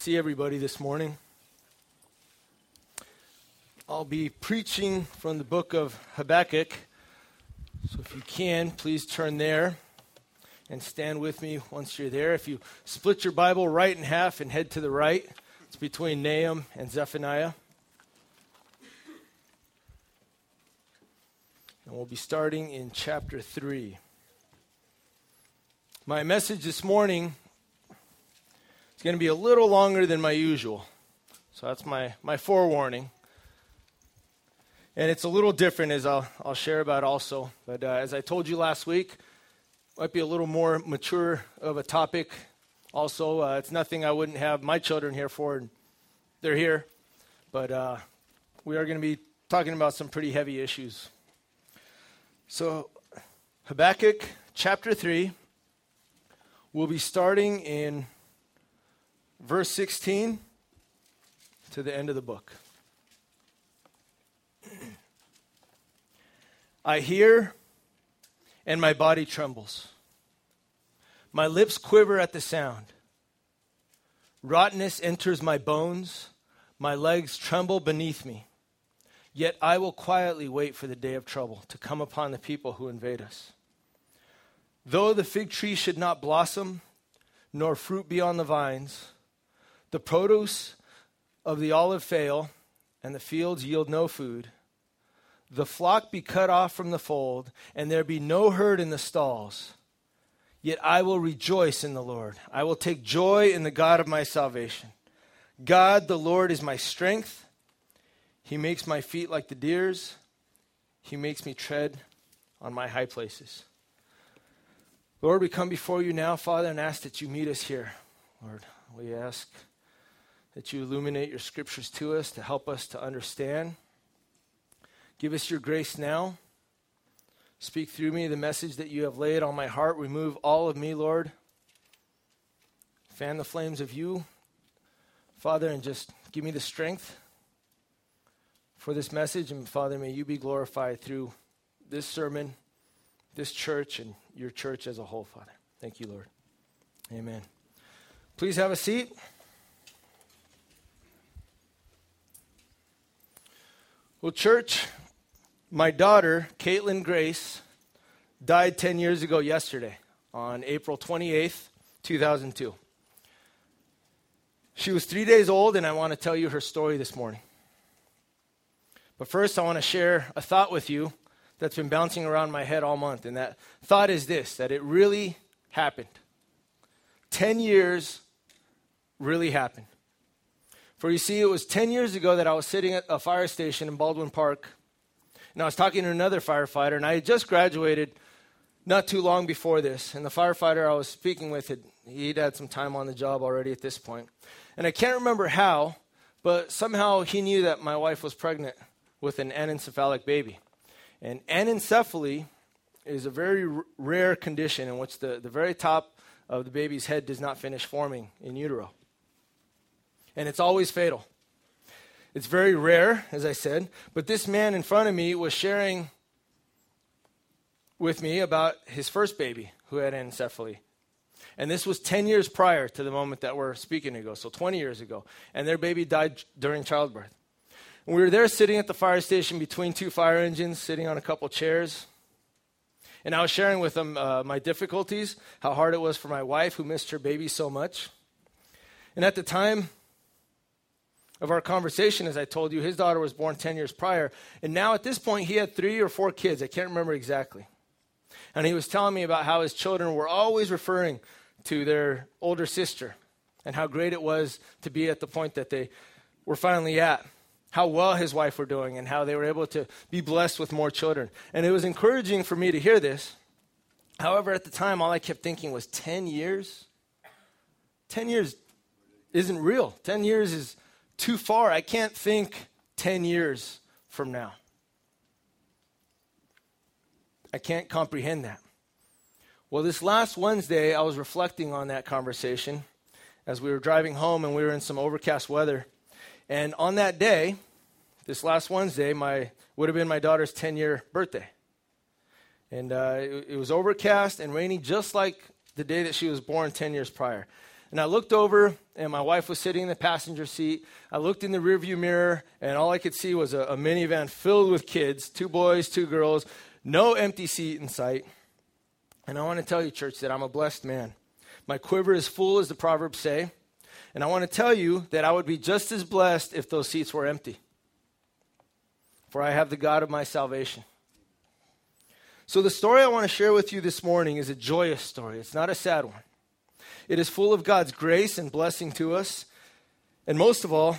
see everybody this morning. I'll be preaching from the book of Habakkuk. So if you can, please turn there and stand with me once you're there. If you split your Bible right in half and head to the right, it's between Nahum and Zephaniah. And we'll be starting in chapter 3. My message this morning is going to be a little longer than my usual. So that's my forewarning. And it's a little different, as I'll share about also. But as I told you last week, might be a little more mature of a topic. Also, it's nothing I wouldn't have my children here for. And they're here. But we are going to be talking about some pretty heavy issues. So Habakkuk chapter 3, we'll be starting in verse 16 to the end of the book. I hear, and my body trembles. My lips quiver at the sound. Rottenness enters my bones. My legs tremble beneath me. Yet I will quietly wait for the day of trouble to come upon the people who invade us. Though the fig tree should not blossom, nor fruit be on the vines, the produce of the olive fail, and the fields yield no food, the flock be cut off from the fold, and there be no herd in the stalls. Yet I will rejoice in the Lord. I will take joy in the God of my salvation. God, the Lord, is my strength. He makes my feet like the deer's. He makes me tread on my high places. Lord, we come before you now, Father, and ask that you meet us here. Lord, we ask that you illuminate your scriptures to us to help us to understand. Give us your grace now. Speak through me the message that you have laid on my heart. Remove all of me, Lord. Fan the flames of you, Father, and just give me the strength for this message. And Father, may you be glorified through this sermon, this church, and your church as a whole, Father. Thank you, Lord. Amen. Please have a seat. Well, church, my daughter, Caitlin Grace, died 10 years ago yesterday on April 28th, 2002. She was 3 days old, and I want to tell you her story this morning. But first, I want to share a thought with you that's been bouncing around my head all month, and that thought is this, that it really happened. 10 years really happened. For you see, it was 10 years ago that I was sitting at a fire station in Baldwin Park, and I was talking to another firefighter, and I had just graduated not too long before this, and the firefighter I was speaking with, he'd had some time on the job already at this point. And I can't remember how, but somehow he knew that my wife was pregnant with an anencephalic baby. And anencephaly is a very rare condition in which the very top of the baby's head does not finish forming in utero. And it's always fatal. It's very rare, as I said, but this man in front of me was sharing with me about his first baby who had anencephaly. And this was 10 years prior to the moment that we're speaking ago, so 20 years ago. And their baby died during childbirth. And we were there sitting at the fire station between two fire engines, sitting on a couple chairs. And I was sharing with them my difficulties, how hard it was for my wife who missed her baby so much. And at the time of our conversation, as I told you, his daughter was born 10 years prior. And now at this point, he had 3 or 4 kids. I can't remember exactly. And he was telling me about how his children were always referring to their older sister and how great it was to be at the point that they were finally at, how well his wife were doing and how they were able to be blessed with more children. And it was encouraging for me to hear this. However, at the time, all I kept thinking was 10 years? 10 years isn't real. 10 years is too far. I can't think 10 years from now. I can't comprehend that. Well, this last Wednesday, I was reflecting on that conversation as we were driving home and we were in some overcast weather. And on that day, this last Wednesday, would have been my daughter's 10-year birthday. And it was overcast and rainy just like the day that she was born 10 years prior. And I looked over, and my wife was sitting in the passenger seat. I looked in the rearview mirror, and all I could see was a minivan filled with kids, 2 boys, 2 girls, no empty seat in sight. And I want to tell you, church, that I'm a blessed man. My quiver is full, as the Proverbs say. And I want to tell you that I would be just as blessed if those seats were empty. For I have the God of my salvation. So the story I want to share with you this morning is a joyous story. It's not a sad one. It is full of God's grace and blessing to us. And most of all,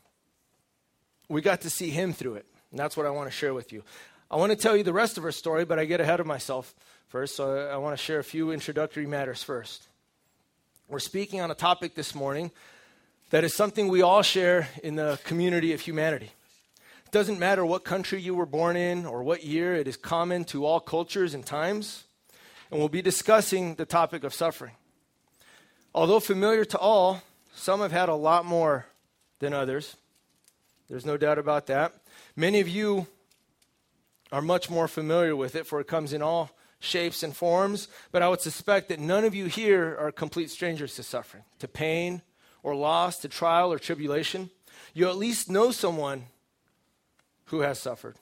we got to see him through it. And that's what I want to share with you. I want to tell you the rest of our story, but I get ahead of myself first. So I want to share a few introductory matters first. We're speaking on a topic this morning that is something we all share in the community of humanity. It doesn't matter what country you were born in or what year, it is common to all cultures and times. And we'll be discussing the topic of suffering. Although familiar to all, some have had a lot more than others. There's no doubt about that. Many of you are much more familiar with it, for it comes in all shapes and forms, but I would suspect that none of you here are complete strangers to suffering, to pain or loss, to trial or tribulation. You at least know someone who has suffered.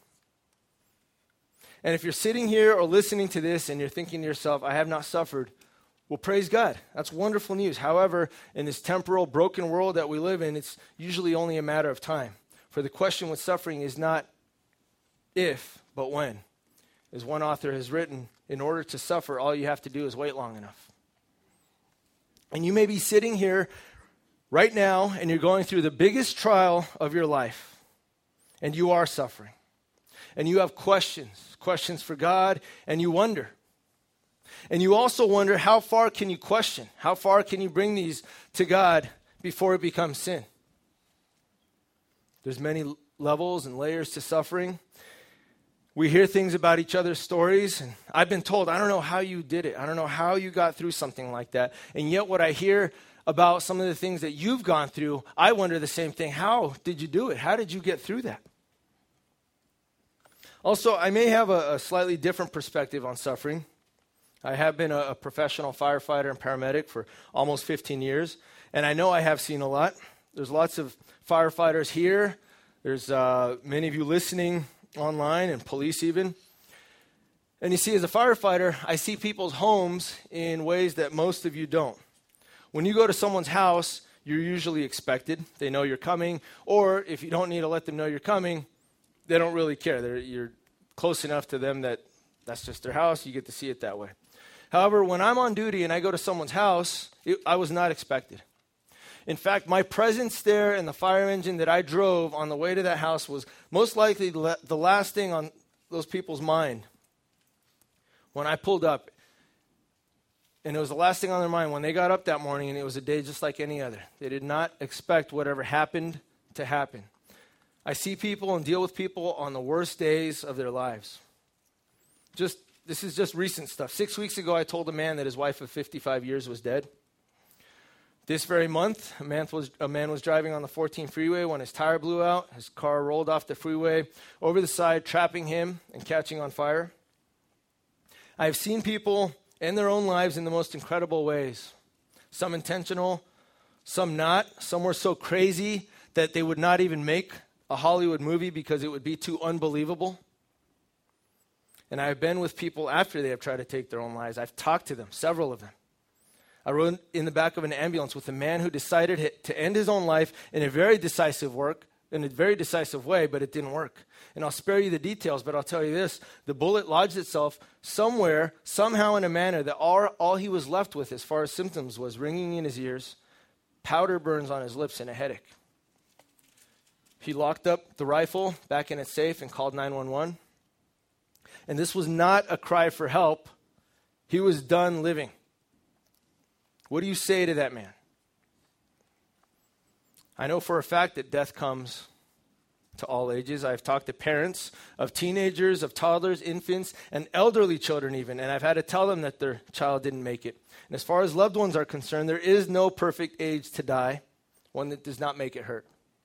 And if you're sitting here or listening to this and you're thinking to yourself, I have not suffered, well, praise God. That's wonderful news. However, in this temporal, broken world that we live in, it's usually only a matter of time. For the question with suffering is not if, but when. As one author has written, in order to suffer, all you have to do is wait long enough. And you may be sitting here right now and you're going through the biggest trial of your life. And you are suffering. And you have questions for God, and you wonder. And you also wonder, how far can you question? How far can you bring these to God before it becomes sin? There's many levels and layers to suffering. We hear things about each other's stories, and I've been told, I don't know how you did it. I don't know how you got through something like that. And yet what I hear about some of the things that you've gone through, I wonder the same thing. How did you do it? How did you get through that? Also, I may have a slightly different perspective on suffering. I have been a professional firefighter and paramedic for almost 15 years, and I know I have seen a lot. There's lots of firefighters here. There's many of you listening online, and police even. And you see, as a firefighter, I see people's homes in ways that most of you don't. When you go to someone's house, you're usually expected. They know you're coming. Or if you don't need to let them know you're coming, they don't really care. You're close enough to them that that's just their house. You get to see it that way. However, when I'm on duty and I go to someone's house, I was not expected. In fact, my presence there and the fire engine that I drove on the way to that house was most likely the last thing on those people's mind when I pulled up. And it was the last thing on their mind when they got up that morning, and it was a day just like any other. They did not expect whatever happened to happen. I see people and deal with people on the worst days of their lives. This is just recent stuff. 6 weeks ago, I told a man that his wife of 55 years was dead. This very month, a man was driving on the 14 freeway when his tire blew out. His car rolled off the freeway over the side, trapping him and catching on fire. I've seen people end their own lives in the most incredible ways. Some intentional, some not. Some were so crazy that they would not even make a Hollywood movie because it would be too unbelievable. And I've been with people after they have tried to take their own lives. I've talked to them, several of them. I rode in the back of an ambulance with a man who decided to end his own life in a very decisive way, but it didn't work. And I'll spare you the details, but I'll tell you this. The bullet lodged itself somewhere, somehow in a manner that all he was left with as far as symptoms was ringing in his ears, powder burns on his lips, and a headache. He locked up the rifle back in its safe and called 911. And this was not a cry for help. He was done living. What do you say to that man? I know for a fact that death comes to all ages. I've talked to parents of teenagers, of toddlers, infants, and elderly children even, and I've had to tell them that their child didn't make it. And as far as loved ones are concerned, there is no perfect age to die, one that does not make it hurt.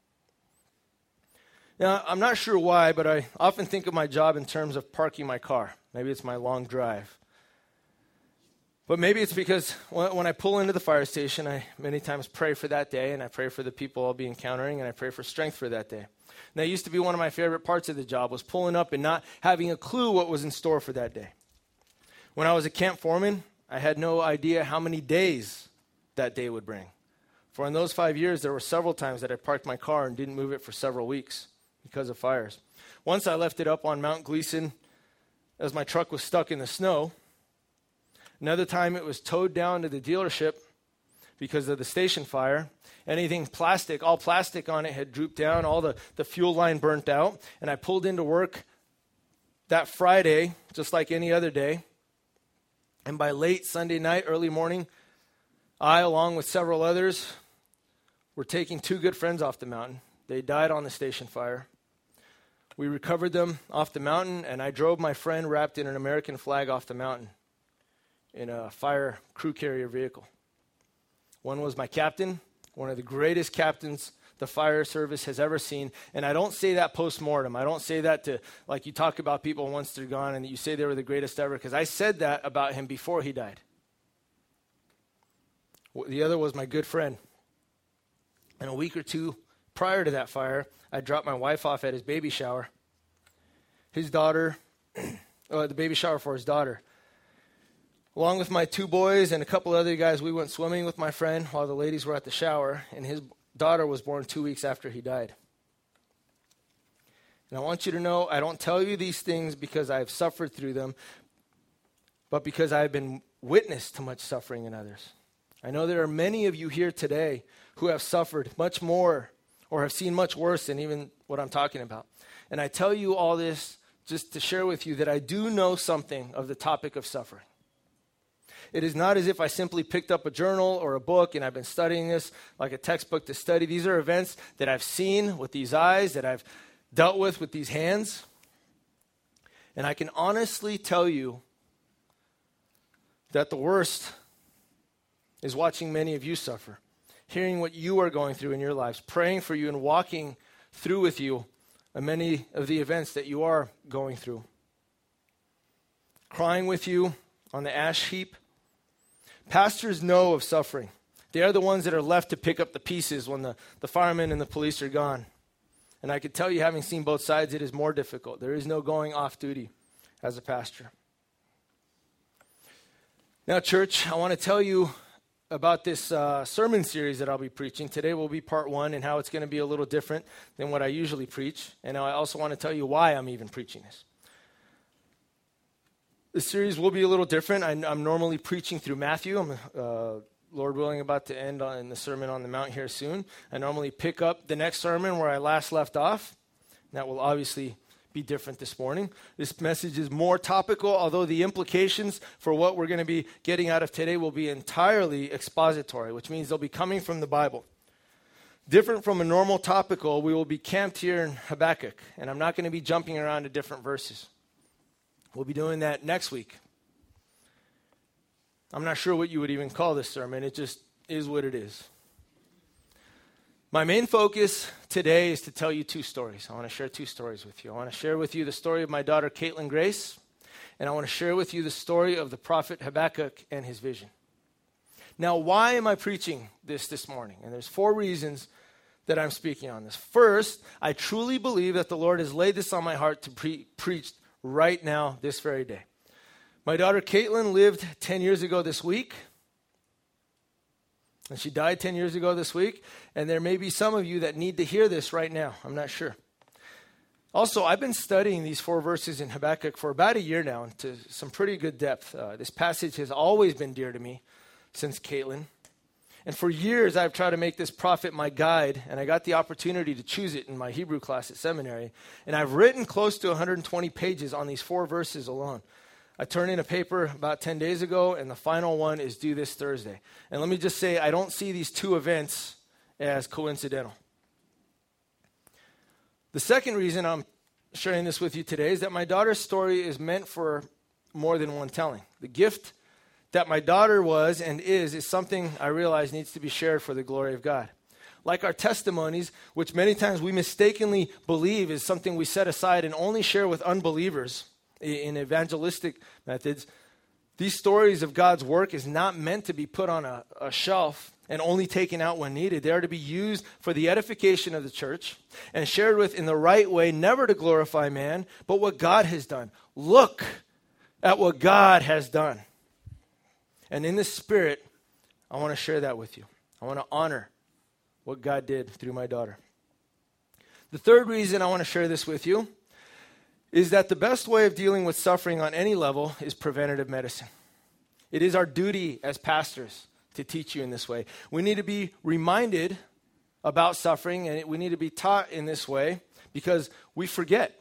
Now, I'm not sure why, but I often think of my job in terms of parking my car. Maybe it's my long drive. But maybe it's because when I pull into the fire station, I many times pray for that day, and I pray for the people I'll be encountering, and I pray for strength for that day. And that used to be one of my favorite parts of the job, was pulling up and not having a clue what was in store for that day. When I was a camp foreman, I had no idea how many days that day would bring. For in those 5 years, there were several times that I parked my car and didn't move it for several weeks because of fires. Once I left it up on Mount Gleason as my truck was stuck in the snow. Another time it was towed down to the dealership because of the station fire. Anything plastic, all plastic on it had drooped down, all the fuel line burnt out. And I pulled into work that Friday, just like any other day. And by late Sunday night, early morning, I, along with several others, were taking 2 good friends off the mountain. They died on the station fire. We recovered them off the mountain, and I drove my friend wrapped in an American flag off the mountain in a fire crew carrier vehicle. One was my captain, one of the greatest captains the fire service has ever seen. And I don't say that post-mortem. I don't say that to, like you talk about people once they're gone and you say they were the greatest ever, because I said that about him before he died. The other was my good friend. And a week or 2 prior to that fire, I dropped my wife off at his baby shower. His daughter, the baby shower for his daughter. Along with my 2 boys and a couple other guys, we went swimming with my friend while the ladies were at the shower, and his daughter was born 2 weeks after he died. And I want you to know, I don't tell you these things because I've suffered through them, but because I've been witness to much suffering in others. I know there are many of you here today who have suffered much more or have seen much worse than even what I'm talking about. And I tell you all this just to share with you that I do know something of the topic of suffering. It is not as if I simply picked up a journal or a book and I've been studying this like a textbook to study. These are events that I've seen with these eyes, that I've dealt with these hands. And I can honestly tell you that the worst is watching many of you suffer, hearing what you are going through in your lives, praying for you and walking through with you many of the events that you are going through, crying with you on the ash heap. Pastors know of suffering. They are the ones that are left to pick up the pieces when the firemen and the police are gone. And I could tell you, having seen both sides, it is more difficult. There is no going off duty as a pastor. Now, church, I want to tell you about this sermon series that I'll be preaching. Today will be part 1 and how it's going to be a little different than what I usually preach. And I also want to tell you why I'm even preaching this. This series will be a little different. I'm normally preaching through Matthew. I'm, Lord willing, about to end in the Sermon on the Mount here soon. I normally pick up the next sermon where I last left off. That will obviously be different this morning. This message is more topical, although the implications for what we're going to be getting out of today will be entirely expository, which means they'll be coming from the Bible. Different from a normal topical, we will be camped here in Habakkuk, and I'm not going to be jumping around to different verses. We'll be doing that next week. I'm not sure what you would even call this sermon. It just is what it is. My main focus today is to tell you 2 stories. I want to share 2 stories with you. I want to share with you the story of my daughter, Caitlin Grace, and I want to share with you the story of the prophet Habakkuk and his vision. Now, why am I preaching this morning? And there's 4 reasons that I'm speaking on this. First, I truly believe that the Lord has laid this on my heart to preach right now, this very day. My daughter Caitlin lived 10 years ago this week. And she died 10 years ago this week. And there may be some of you that need to hear this right now. I'm not sure. Also, I've been studying these 4 verses in Habakkuk for about a year now to some pretty good depth. This passage has always been dear to me since Caitlin. And for years, I've tried to make this prophet my guide, and I got the opportunity to choose it in my Hebrew class at seminary. And I've written close to 120 pages on these 4 verses alone. I turned in a paper about 10 days ago, and the final one is due this Thursday. And let me just say, I don't see these 2 events as coincidental. The second reason I'm sharing this with you today is that my daughter's story is meant for more than one telling. The gift that my daughter was and is something I realize needs to be shared for the glory of God. Like our testimonies, which many times we mistakenly believe is something we set aside and only share with unbelievers in evangelistic methods, These stories of God's work is not meant to be put on a shelf and only taken out when needed. They are to be used for the edification of the church and shared with in the right way, never to glorify man, but what God has done. Look at what God has done. And in this spirit, I want to share that with you. I want to honor what God did through my daughter. The third reason I want to share this with you is that the best way of dealing with suffering on any level is preventative medicine. It is our duty as pastors to teach you in this way. We need to be reminded about suffering, and we need to be taught in this way because we forget.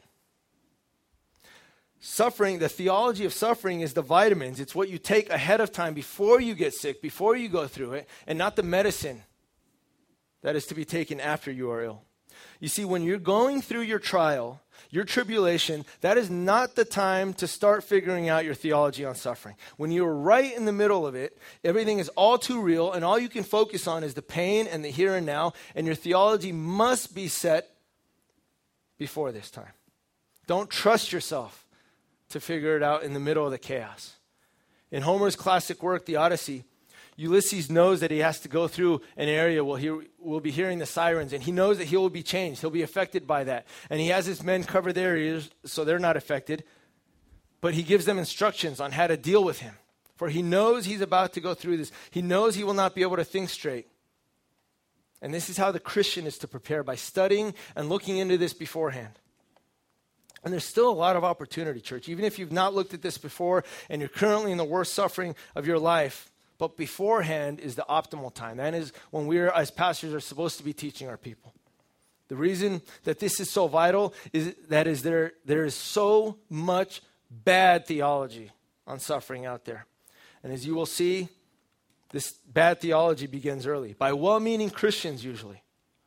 Suffering, the theology of suffering is the vitamins. It's what you take ahead of time before you get sick, before you go through it, and not the medicine that is to be taken after you are ill. You see, when you're going through your trial, your tribulation, that is not the time to start figuring out your theology on suffering. When you're right in the middle of it, everything is all too real, and all you can focus on is the pain and the here and now, and your theology must be set before this time. Don't trust yourself to figure it out in the middle of the chaos. In Homer's classic work, The Odyssey, Ulysses knows that he has to go through an area where he will be hearing the sirens, and he knows that he will be changed. He'll be affected by that. And he has his men cover their ears so they're not affected. But he gives them instructions on how to deal with him. For he knows he's about to go through this. He knows he will not be able to think straight. And this is how the Christian is to prepare, by studying and looking into this beforehand. And there's still a lot of opportunity, church. Even if you've not looked at this before and you're currently in the worst suffering of your life, but beforehand is the optimal time. That is when we as pastors are supposed to be teaching our people. The reason that this is so vital is that there is so much bad theology on suffering out there. And as you will see, this bad theology begins early, by well-meaning Christians usually.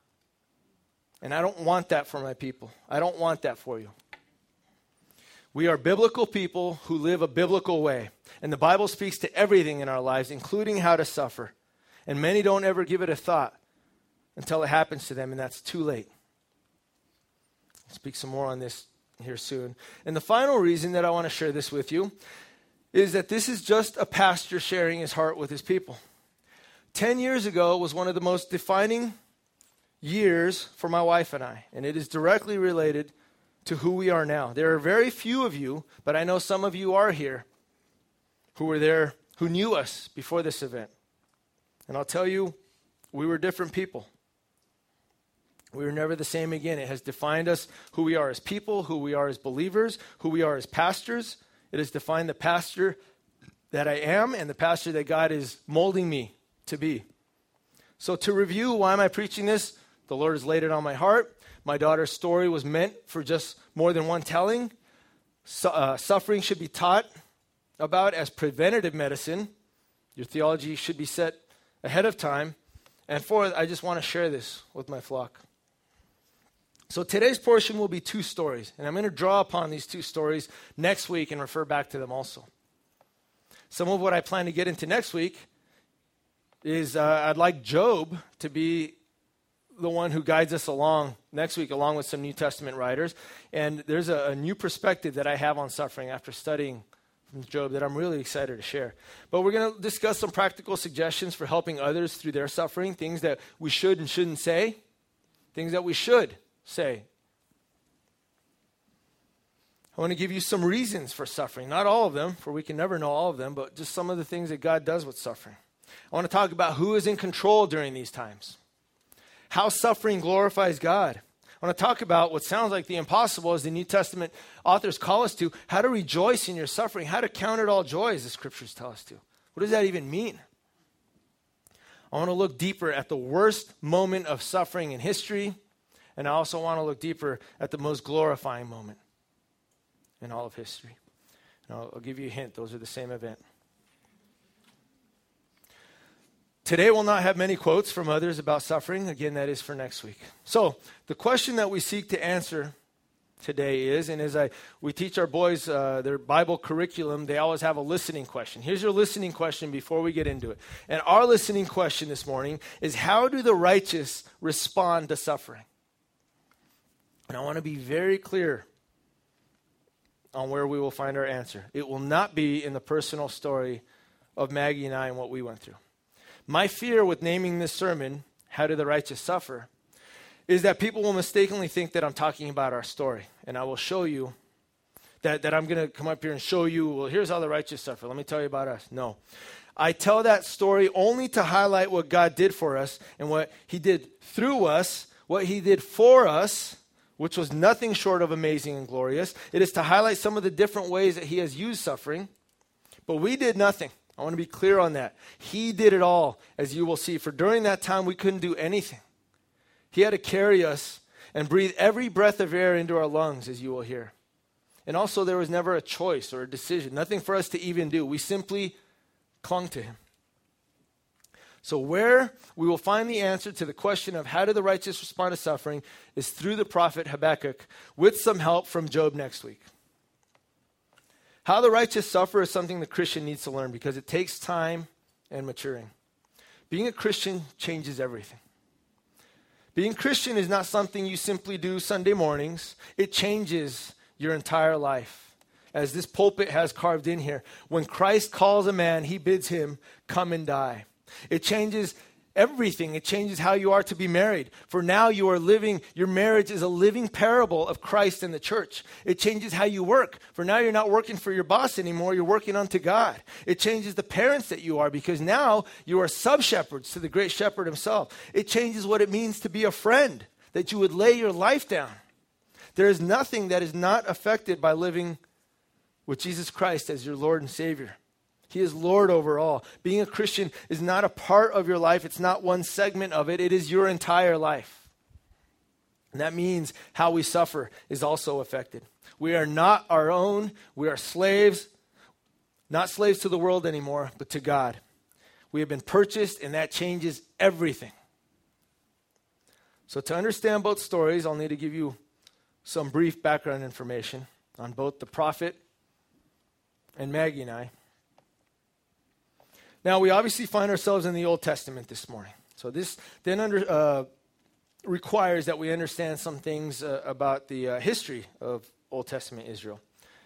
And I don't want that for my people. I don't want that for you. We are biblical people who live a biblical way. And the Bible speaks to everything in our lives, including how to suffer. And many don't ever give it a thought until it happens to them, and that's too late. I'll speak some more on this here soon. And the final reason that I want to share this with you is that this is just a pastor sharing his heart with his people. 10 years ago was one of the most defining years for my wife and I, and it is directly related to who we are now. There are very few of you, but I know some of you are here who were there, who knew us before this event. And I'll tell you, we were different people. We were never the same again. It has defined us, who we are as people, who we are as believers, who we are as pastors. It has defined the pastor that I am and the pastor that God is molding me to be. So to review, why am I preaching this? The Lord has laid it on my heart. My daughter's story was meant for just more than one telling. Suffering should be taught about as preventative medicine. Your theology should be set ahead of time. And fourth, I just want to share this with my flock. So today's portion will be two stories, and I'm going to draw upon these two stories next week and refer back to them also. Some of what I plan to get into next week is I'd like Job to be the one who guides us along next week, along with some New Testament writers. And there's a new perspective that I have on suffering after studying from Job that I'm really excited to share. But we're going to discuss some practical suggestions for helping others through their suffering, things that we should and shouldn't say, things that we should say. I want to give you some reasons for suffering. Not all of them, for we can never know all of them, but just some of the things that God does with suffering. I want to talk about who is in control during these times. How suffering glorifies God. I want to talk about what sounds like the impossible, as the New Testament authors call us to, how to rejoice in your suffering, how to count it all joy, as the scriptures tell us to. What does that even mean? I want to look deeper at the worst moment of suffering in history, and I also want to look deeper at the most glorifying moment in all of history. And I'll give you a hint. Those are the same event. Today we'll not have many quotes from others about suffering. Again, that is for next week. So the question that we seek to answer today is, and as we teach our boys their Bible curriculum, they always have a listening question. Here's your listening question before we get into it. And our listening question this morning is, how do the righteous respond to suffering? And I want to be very clear on where we will find our answer. It will not be in the personal story of Maggie and I and what we went through. My fear with naming this sermon, How Do the Righteous Suffer, is that people will mistakenly think that I'm talking about our story. And I will show you that I'm going to come up here and show you, well, here's how the righteous suffer. Let me tell you about us. No. I tell that story only to highlight what God did for us and what he did through us, what he did for us, which was nothing short of amazing and glorious. It is to highlight some of the different ways that he has used suffering. But we did nothing. I want to be clear on that. He did it all, as you will see. For during that time, we couldn't do anything. He had to carry us and breathe every breath of air into our lungs, as you will hear. And also, there was never a choice or a decision, nothing for us to even do. We simply clung to him. So where we will find the answer to the question of how do the righteous respond to suffering is through the prophet Habakkuk, with some help from Job next week. How the righteous suffer is something the Christian needs to learn because it takes time and maturing. Being a Christian changes everything. Being Christian is not something you simply do Sunday mornings. It changes your entire life. As this pulpit has carved in here, when Christ calls a man, he bids him come and die. It changes everything. It changes how you are to be married. For now you are living, your marriage is a living parable of Christ and the church. It changes how you work. For now you're not working for your boss anymore, you're working unto God. It changes the parents that you are because now you are sub-shepherds to the great shepherd himself. It changes what it means to be a friend, that you would lay your life down. There is nothing that is not affected by living with Jesus Christ as your Lord and Savior. He is Lord over all. Being a Christian is not a part of your life. It's not one segment of it. It is your entire life. And that means how we suffer is also affected. We are not our own. We are slaves, not slaves to the world anymore, but to God. We have been purchased, and that changes everything. So to understand both stories, I'll need to give you some brief background information on both the prophet and Maggie and I. Now, we obviously find ourselves in the Old Testament this morning. So this then requires that we understand some things about the history of Old Testament Israel.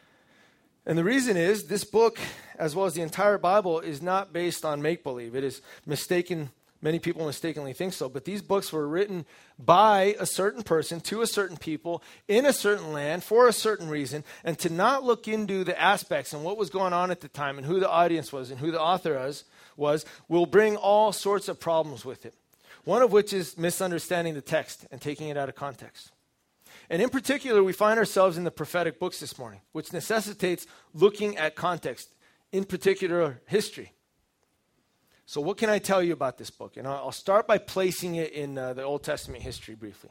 And the reason is this book, as well as the entire Bible, is not based on make-believe. It is mistaken. Many people mistakenly think so. But these books were written by a certain person to a certain people in a certain land for a certain reason. And to not look into the aspects and what was going on at the time and who the audience was and who the author was will bring all sorts of problems with it. One of which is misunderstanding the text and taking it out of context. And in particular, we find ourselves in the prophetic books this morning, which necessitates looking at context, in particular history. So what can I tell you about this book? And I'll start by placing it in the Old Testament history briefly.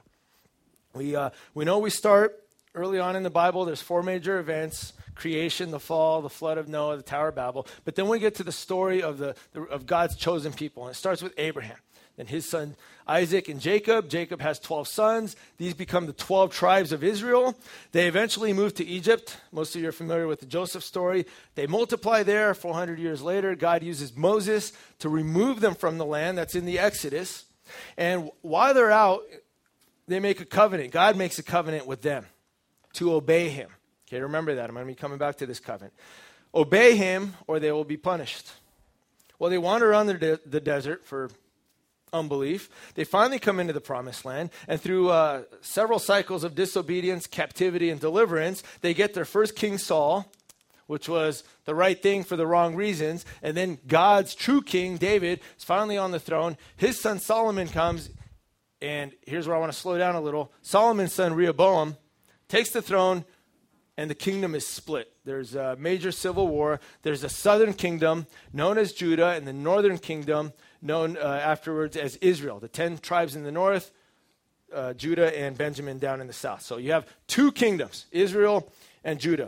We know we start early on in the Bible. There's 4 major events: creation, the fall, the flood of Noah, the Tower of Babel. But then we get to the story of God's chosen people. And it starts with Abraham and his son Isaac and Jacob. Jacob has 12 sons. These become the 12 tribes of Israel. They eventually move to Egypt. Most of you are familiar with the Joseph story. They multiply there. 400 years later, God uses Moses to remove them from the land. That's in the Exodus. And while they're out, they make a covenant. God makes a covenant with them to obey him. Okay, remember that. I'm going to be coming back to this covenant. Obey him or they will be punished. Well, they wander around the desert for unbelief. They finally come into the promised land, and through several cycles of disobedience, captivity, and deliverance, they get their first king Saul, which was the right thing for the wrong reasons, and then God's true king, David, is finally on the throne. His son Solomon comes, and here's where I want to slow down a little. Solomon's son Rehoboam takes the throne, and the kingdom is split. There's a major civil war. There's a southern kingdom known as Judah, and the northern kingdom known afterwards as Israel. The 10 tribes in the north, Judah and Benjamin down in the south. So you have 2 kingdoms, Israel and Judah.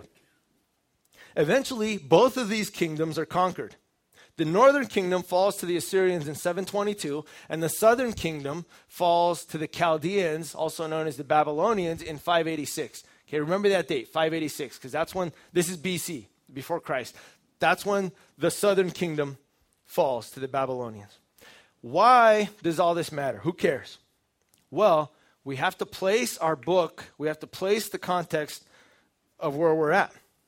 Eventually, both of these kingdoms are conquered. The northern kingdom falls to the Assyrians in 722, and the southern kingdom falls to the Chaldeans, also known as the Babylonians, in 586. Okay, remember that date, 586, because that's when, this is BC, before Christ. That's when the southern kingdom falls to the Babylonians. Why does all this matter? Who cares? Well, we have to place our book, we have to place the context of where we're at.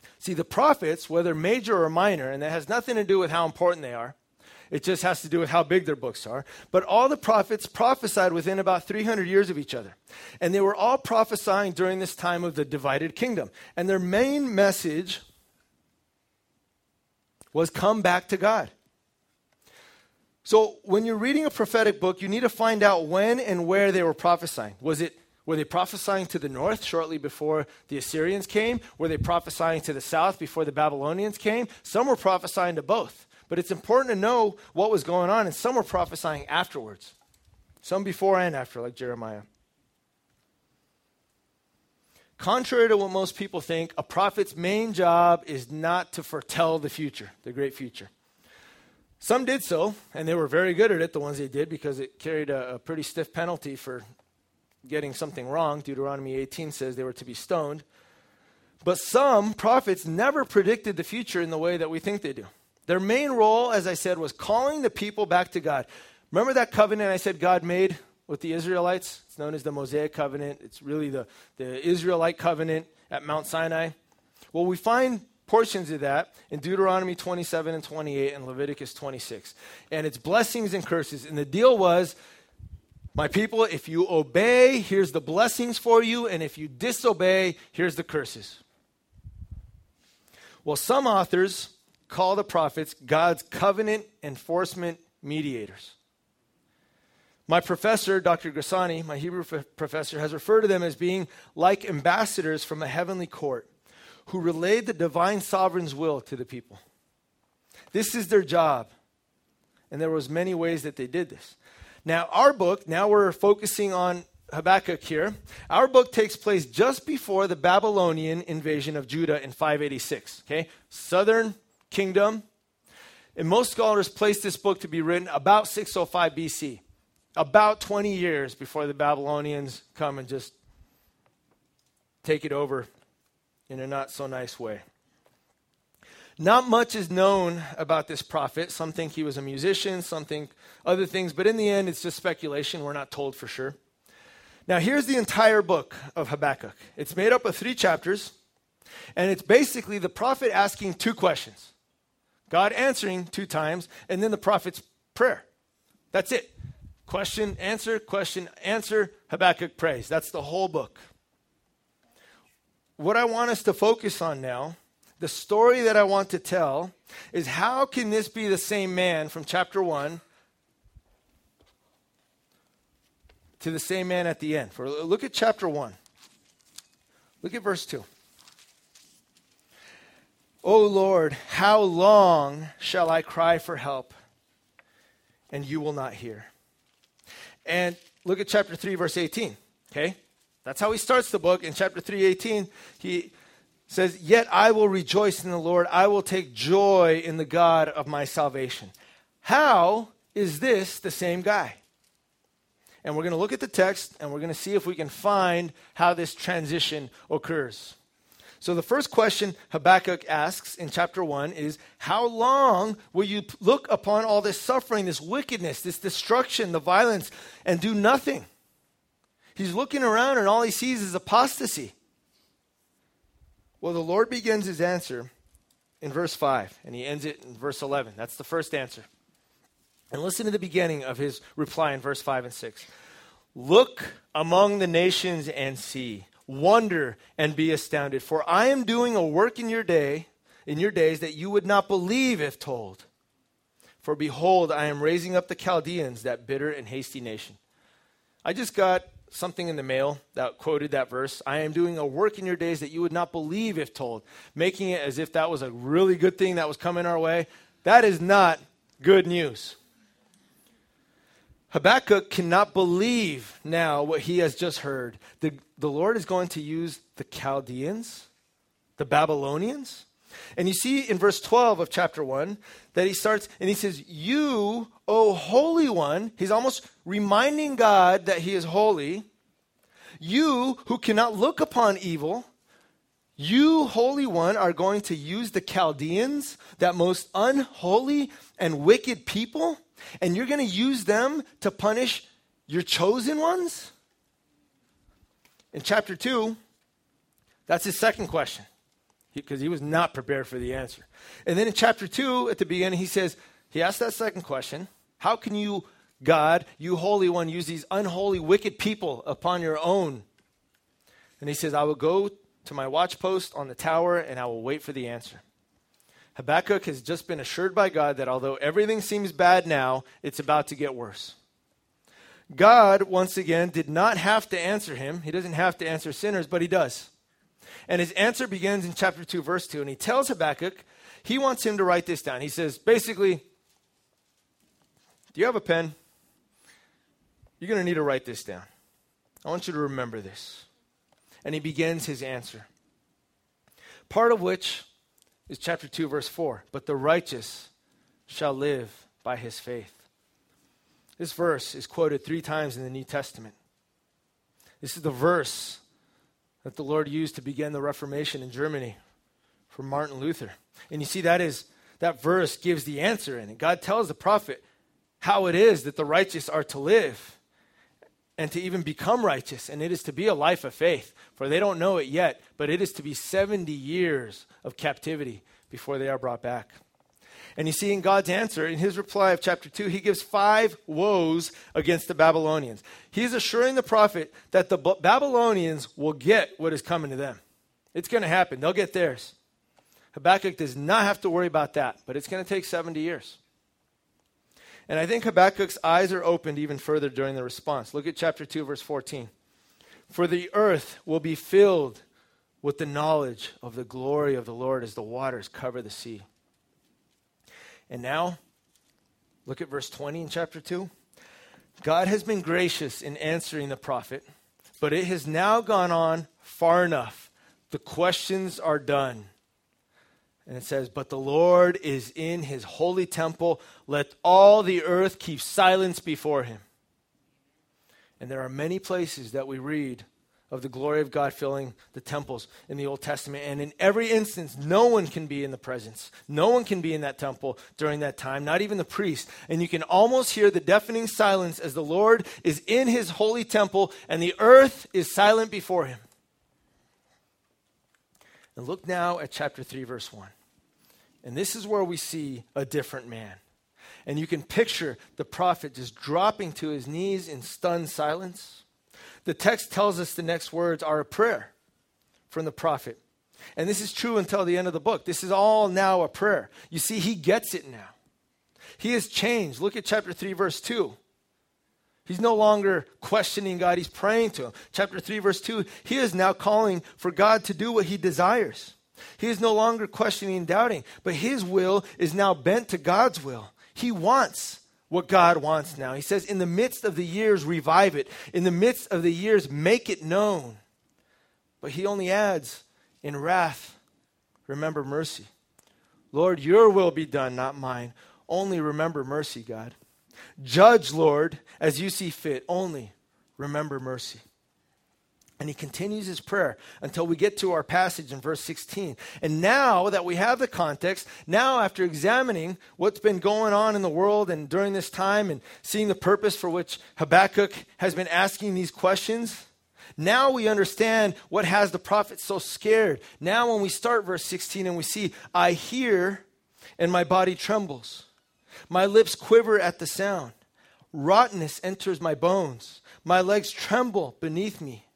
See, the prophets, whether major or minor, and that has nothing to do with how important they are, it just has to do with how big their books are. But all the prophets prophesied within about 300 years of each other. And they were all prophesying during this time of the divided kingdom. And their main message was come back to God. So when you're reading a prophetic book, you need to find out when and where they were prophesying. Were they prophesying to the north shortly before the Assyrians came? Were they prophesying to the south before the Babylonians came? Some were prophesying to both. But it's important to know what was going on, and some were prophesying afterwards. Some before and after, like Jeremiah. Contrary to what most people think, a prophet's main job is not to foretell the future, the great future. Some did so, and they were very good at it, the ones they did, because it carried a pretty stiff penalty for getting something wrong. Deuteronomy 18 says they were to be stoned. But some prophets never predicted the future in the way that we think they do. Their main role, as I said, was calling the people back to God. Remember that covenant I said God made with the Israelites? It's known as the Mosaic covenant. It's really the Israelite covenant at Mount Sinai. Well, we find portions of that in Deuteronomy 27 and 28 and Leviticus 26. And it's blessings and curses. And the deal was, my people, if you obey, here's the blessings for you. And if you disobey, here's the curses. Well, some authors call the prophets God's covenant enforcement mediators. My professor, Dr. Grassani, my Hebrew professor, has referred to them as being like ambassadors from a heavenly court who relayed the divine sovereign's will to the people. This is their job. And there was many ways that they did this. Now, our book, now we're focusing on Habakkuk here. Our book takes place just before the Babylonian invasion of Judah in 586. Okay? Southern kingdom. And most scholars place this book to be written about 605 BC. About 20 years before the Babylonians come and just take it over in a not so nice way. Not much is known about this prophet. Some think he was a musician, some think other things, but in the end it's just speculation. We're not told for sure. Now here's the entire book of Habakkuk. It's made up of 3 chapters, and it's basically the prophet asking 2 questions. God answering 2 times, and then the prophet's prayer. That's it. Question, answer, Habakkuk prays. That's the whole book. What I want us to focus on now, the story that I want to tell, is how can this be the same man from chapter 1 to the same man at the end? Look at chapter 1. Look at verse 2. O Lord, how long shall I cry for help, and you will not hear? And look at chapter 3, verse 18. Okay? That's how he starts the book. In chapter 3:18, he says, yet I will rejoice in the Lord. I will take joy in the God of my salvation. How is this the same guy? And we're going to look at the text, and we're going to see if we can find how this transition occurs. So the first question Habakkuk asks in chapter 1 is, how long will you look upon all this suffering, this wickedness, this destruction, the violence, and do nothing? He's looking around and all he sees is apostasy. Well, the Lord begins his answer in verse 5, and he ends it in verse 11. That's the first answer. And listen to the beginning of his reply in verse 5 and 6. Look among the nations and see. Wonder and be astounded. For I am doing a work in your days that you would not believe if told. For behold, I am raising up the Chaldeans, that bitter and hasty nation. I just got something in the mail that quoted that verse. I am doing a work in your days that you would not believe if told. Making it as if that was a really good thing that was coming our way. That is not good news. Habakkuk cannot believe now what he has just heard. The Lord is going to use the Chaldeans, the Babylonians. And you see in verse 12 of chapter 1 that he starts and he says, you, O Holy One, he's almost reminding God that he is holy. You who cannot look upon evil, you, Holy One, are going to use the Chaldeans, that most unholy and wicked people, and you're going to use them to punish your chosen ones? In chapter 2, that's his second question. because he was not prepared for the answer. And then in chapter 2, at the beginning, he asks that second question, how can you, God, you Holy One, use these unholy, wicked people upon your own? And he says, I will go to my watchpost on the tower and I will wait for the answer. Habakkuk has just been assured by God that although everything seems bad now, it's about to get worse. God, once again, did not have to answer him. He doesn't have to answer sinners, but he does. And his answer begins in chapter 2, verse 2. And he tells Habakkuk, he wants him to write this down. He says, basically, do you have a pen? You're going to need to write this down. I want you to remember this. And he begins his answer. Part of which is chapter 2, verse 4. But the righteous shall live by his faith. This verse is quoted 3 times in the New Testament. This is the verse that the Lord used to begin the Reformation in Germany for Martin Luther. And you see, that verse gives the answer in it. God tells the prophet how it is that the righteous are to live and to even become righteous. And it is to be a life of faith. For they don't know it yet, but it is to be 70 years of captivity before they are brought back. And you see in God's answer, in his reply of chapter 2, he gives 5 woes against the Babylonians. He's assuring the prophet that the Babylonians will get what is coming to them. It's going to happen. They'll get theirs. Habakkuk does not have to worry about that, but it's going to take 70 years. And I think Habakkuk's eyes are opened even further during the response. Look at chapter 2, verse 14. For the earth will be filled with the knowledge of the glory of the Lord as the waters cover the sea. And now, look at verse 20 in chapter 2. God has been gracious in answering the prophet, but it has now gone on far enough. The questions are done. And it says, but the Lord is in his holy temple. Let all the earth keep silence before him. And there are many places that we read of the glory of God filling the temples in the Old Testament. And in every instance, no one can be in the presence. No one can be in that temple during that time, not even the priest. And you can almost hear the deafening silence as the Lord is in his holy temple and the earth is silent before him. And look now at chapter 3, verse 1. And this is where we see a different man. And you can picture the prophet just dropping to his knees in stunned silence. The text tells us the next words are a prayer from the prophet. And this is true until the end of the book. This is all now a prayer. You see, he gets it now. He has changed. Look at chapter 3, verse 2. He's no longer questioning God. He's praying to him. Chapter 3, verse 2, he is now calling for God to do what he desires. He is no longer questioning and doubting, but his will is now bent to God's will. He wants what God wants now. He says, in the midst of the years, revive it. In the midst of the years, make it known. But he only adds, in wrath, remember mercy. Lord, your will be done, not mine. Only remember mercy, God. Judge, Lord, as you see fit. Only remember mercy. And he continues his prayer until we get to our passage in verse 16. And now that we have the context, now after examining what's been going on in the world and during this time and seeing the purpose for which Habakkuk has been asking these questions, now we understand what has the prophet so scared. Now when we start verse 16 and we see, I hear and my body trembles. My lips quiver at the sound. Rottenness enters my bones. My legs tremble beneath me.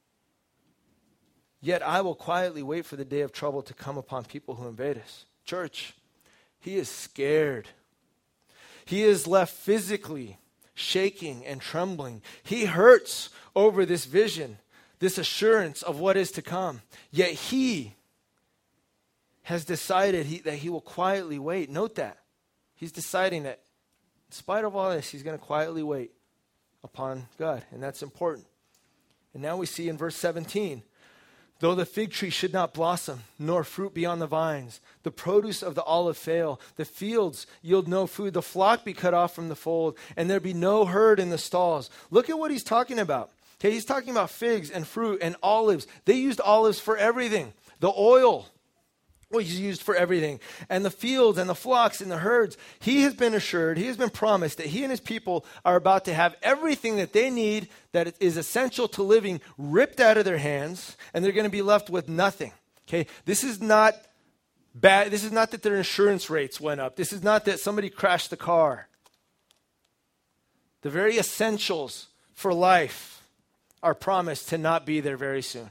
Yet I will quietly wait for the day of trouble to come upon people who invade us. Church, he is scared. He is left physically shaking and trembling. He hurts over this vision, this assurance of what is to come. Yet he has decided that he will quietly wait. Note that. He's deciding that in spite of all this, he's going to quietly wait upon God. And that's important. And now we see in verse 17, though the fig tree should not blossom, nor fruit be on the vines, the produce of the olive fail, the fields yield no food, the flock be cut off from the fold, and there be no herd in the stalls. Look at what he's talking about. Okay, he's talking about figs and fruit and olives. They used olives for everything. The oil was used for everything. And the fields and the flocks and the herds. He has been assured, he has been promised that he and his people are about to have everything that they need that is essential to living ripped out of their hands, and they're going to be left with nothing. Okay, this is not bad. This is not that their insurance rates went up. This is not that somebody crashed the car. The very essentials for life are promised to not be there very soon.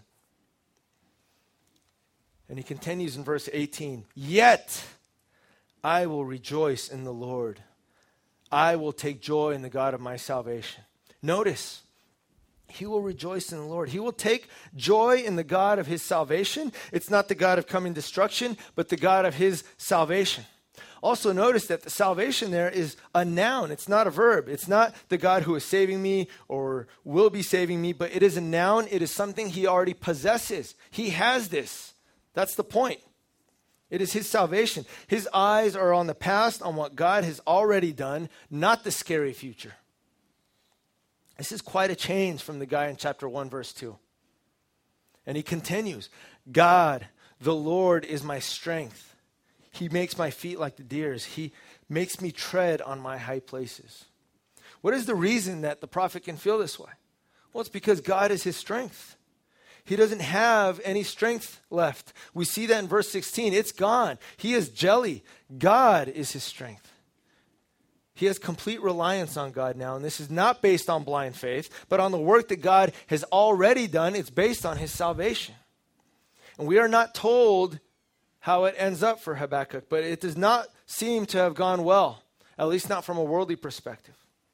And he continues in verse 18, "Yet I will rejoice in the Lord. I will take joy in the God of my salvation." Notice, he will rejoice in the Lord. He will take joy in the God of his salvation. It's not the God of coming destruction, but the God of his salvation. Also notice that the salvation there is a noun. It's not a verb. It's not the God who is saving me or will be saving me, but it is a noun. It is something he already possesses. He has this. That's the point. It is his salvation. His eyes are on the past, on what God has already done, not the scary future. This is quite a change from the guy in chapter 1, verse 2. And he continues, "God, the Lord, is my strength. He makes my feet like the deer's. He makes me tread on my high places." What is the reason that the prophet can feel this way? Well, it's because God is his strength. He doesn't have any strength left. We see that in verse 16. It's gone. He is jelly. God is his strength. He has complete reliance on God now, and this is not based on blind faith, but on the work that God has already done. It's based on his salvation. And we are not told how it ends up for Habakkuk, but it does not seem to have gone well, at least not from a worldly perspective.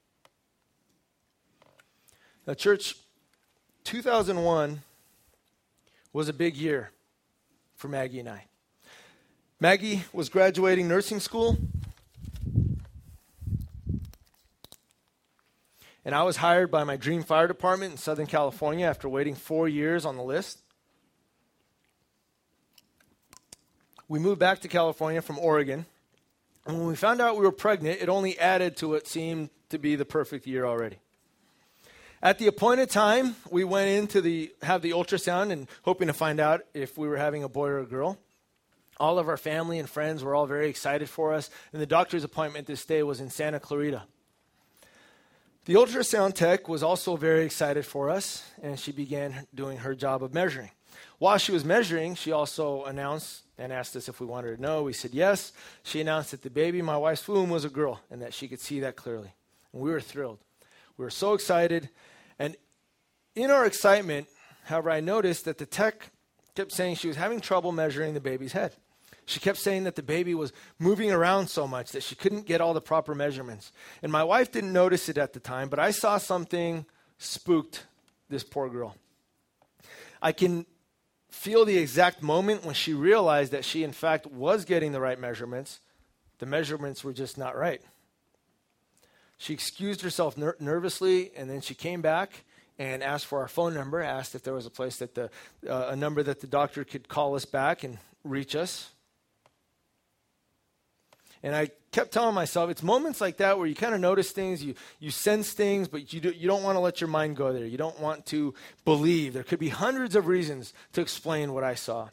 Now, church, 2001 was a big year for Maggie and I. Maggie was graduating nursing school, and I was hired by my dream fire department in Southern California after waiting 4 years on the list. We moved back to California from Oregon, and when we found out we were pregnant, it only added to what seemed to be the perfect year already. At the appointed time, we went in to have the ultrasound and hoping to find out if we were having a boy or a girl. All of our family and friends were all very excited for us, and the doctor's appointment this day was in Santa Clarita. The ultrasound tech was also very excited for us, and she began doing her job of measuring. While she was measuring, she also announced and asked us if we wanted to know. We said yes. She announced that the baby in my wife's womb was a girl and that she could see that clearly. And we were thrilled. We were so excited. And in our excitement, however, I noticed that the tech kept saying she was having trouble measuring the baby's head. She kept saying that the baby was moving around so much that she couldn't get all the proper measurements. And my wife didn't notice it at the time, but I saw something spooked this poor girl. I can feel the exact moment when she realized that she, in fact, was getting the right measurements. The measurements were just not right. She excused herself nervously, and then she came back and asked for our phone number, asked if there was a place that a number that the doctor could call us back and reach us. And I kept telling myself, it's moments like that where you kind of notice things, you sense things, but you don't want to let your mind go there. You don't want to believe. There could be hundreds of reasons to explain what I saw.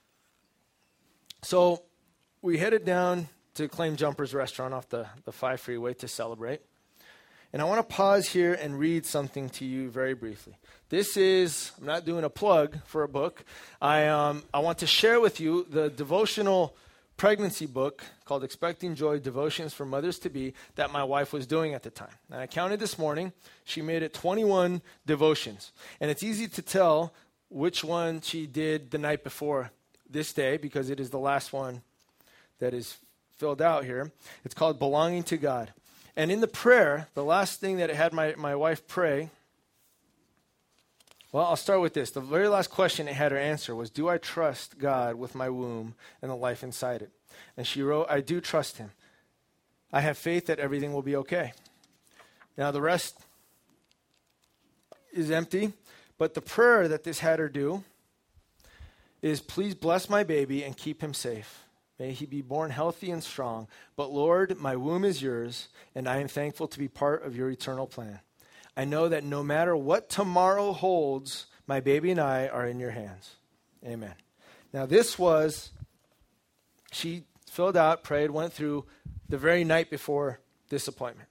So we headed down to Claim Jumpers restaurant off the 5 freeway to celebrate. And I want to pause here and read something to you very briefly. I'm not doing a plug for a book. I want to share with you the devotional pregnancy book called Expecting Joy, Devotions for Mothers-to-Be that my wife was doing at the time. And I counted this morning. She made it 21 devotions. And it's easy to tell which one she did the night before this day because it is the last one that is filled out here. It's called Belonging to God. And in the prayer, the last thing that it had my wife pray, well, I'll start with this. The very last question it had her answer was, do I trust God with my womb and the life inside it? And she wrote, I do trust him. I have faith that everything will be okay. Now, the rest is empty, but the prayer that this had her do is, please bless my baby and keep him safe. May he be born healthy and strong. But Lord, my womb is yours, and I am thankful to be part of your eternal plan. I know that no matter what tomorrow holds, my baby and I are in your hands. Amen. Now she filled out, prayed, went through the very night before this appointment.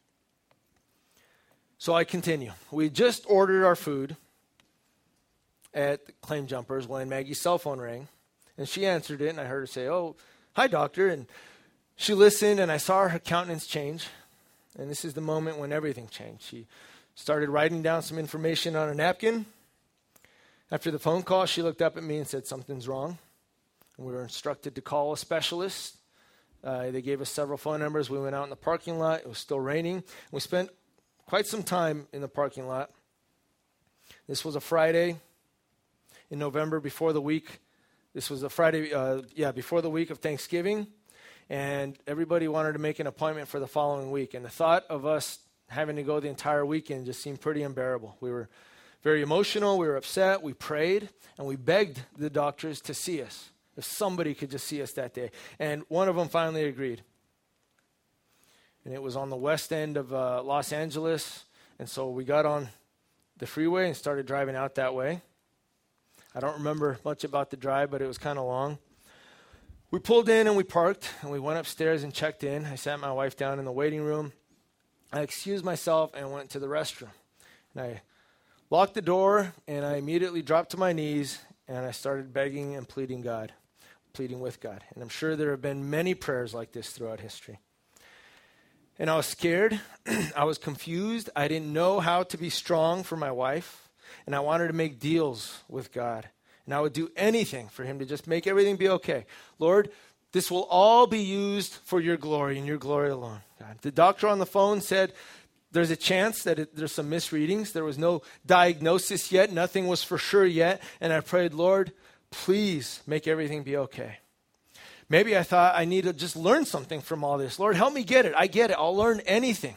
So I continue. We just ordered our food at Claim Jumpers when Maggie's cell phone rang. And she answered it, and I heard her say, "Oh, hi, doctor." And she listened, and I saw her countenance change. And this is the moment when everything changed. She started writing down some information on a napkin. After the phone call, she looked up at me and said, "Something's wrong." And we were instructed to call a specialist. They gave us several phone numbers. We went out in the parking lot. It was still raining. We spent quite some time in the parking lot. This was a Friday in November before the week. This was a Friday, before the week of Thanksgiving. And everybody wanted to make an appointment for the following week. And the thought of us having to go the entire weekend just seemed pretty unbearable. We were very emotional. We were upset. We prayed. And we begged the doctors to see us. If somebody could just see us that day. And one of them finally agreed. And it was on the west end of Los Angeles. And so we got on the freeway and started driving out that way. I don't remember much about the drive, but it was kind of long. We pulled in and we parked, and we went upstairs and checked in. I sat my wife down in the waiting room. I excused myself and went to the restroom. And I locked the door, and I immediately dropped to my knees, and I started begging and pleading with God. And I'm sure there have been many prayers like this throughout history. And I was scared. I was confused. I didn't know how to be strong for my wife. And I wanted to make deals with God. And I would do anything for him to just make everything be okay. Lord, this will all be used for your glory and your glory alone, God. The doctor on the phone said there's a chance that there's some misreadings. There was no diagnosis yet. Nothing was for sure yet. And I prayed, Lord, please make everything be okay. Maybe I thought I need to just learn something from all this. Lord, help me get it. I get it. I'll learn anything.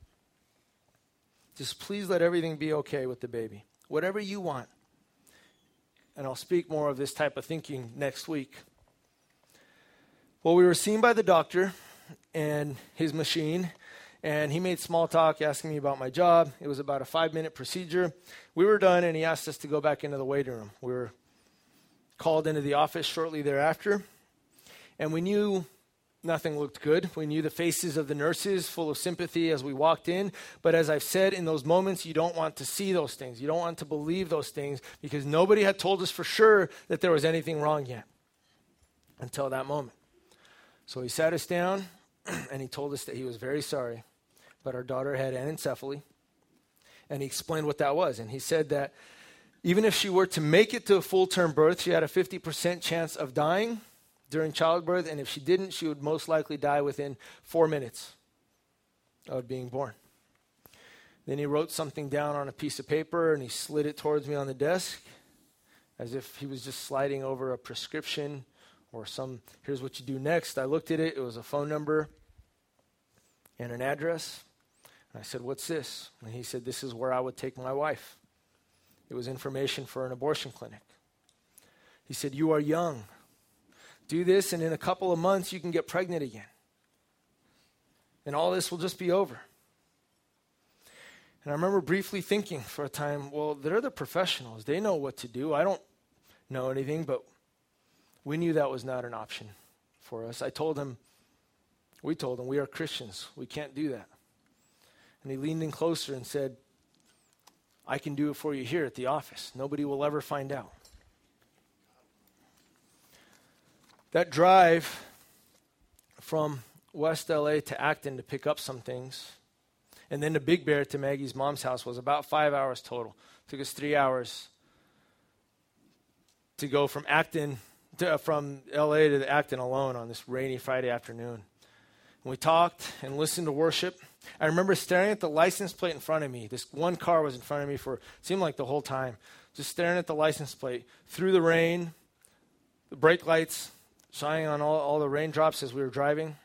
Just please let everything be okay with the baby. Whatever you want. And I'll speak more of this type of thinking next week. Well, we were seen by the doctor and his machine, and he made small talk asking me about my job. It was about a 5-minute procedure. We were done, and he asked us to go back into the waiting room. We were called into the office shortly thereafter, and we knew nothing looked good. We knew the faces of the nurses full of sympathy as we walked in. But as I've said, in those moments, you don't want to see those things. You don't want to believe those things because nobody had told us for sure that there was anything wrong yet until that moment. So he sat us down and he told us that he was very sorry, but our daughter had anencephaly. And he explained what that was. And he said that even if she were to make it to a full-term birth, she had a 50% chance of dying during childbirth, and if she didn't, she would most likely die within 4 minutes of being born. Then he wrote something down on a piece of paper, and he slid it towards me on the desk as if he was just sliding over a prescription or here's what you do next. I looked at it. It was a phone number and an address. And I said, "What's this?" And he said, "This is where I would take my wife." It was information for an abortion clinic. He said, "You are young. Do this, and in a couple of months, you can get pregnant again. And all this will just be over." And I remember briefly thinking for a time, well, they're the professionals. They know what to do. I don't know anything, but we knew that was not an option for us. We told him, we are Christians. We can't do that. And he leaned in closer and said, "I can do it for you here at the office. Nobody will ever find out." That drive from West LA to Acton to pick up some things, and then to Big Bear to Maggie's mom's house was about 5 hours total. It took us 3 hours to go from LA to Acton alone on this rainy Friday afternoon. And we talked and listened to worship. I remember staring at the license plate in front of me. This one car was in front of me for, it seemed like the whole time. Just staring at the license plate through the rain, the brake lights shining on all the raindrops as we were driving.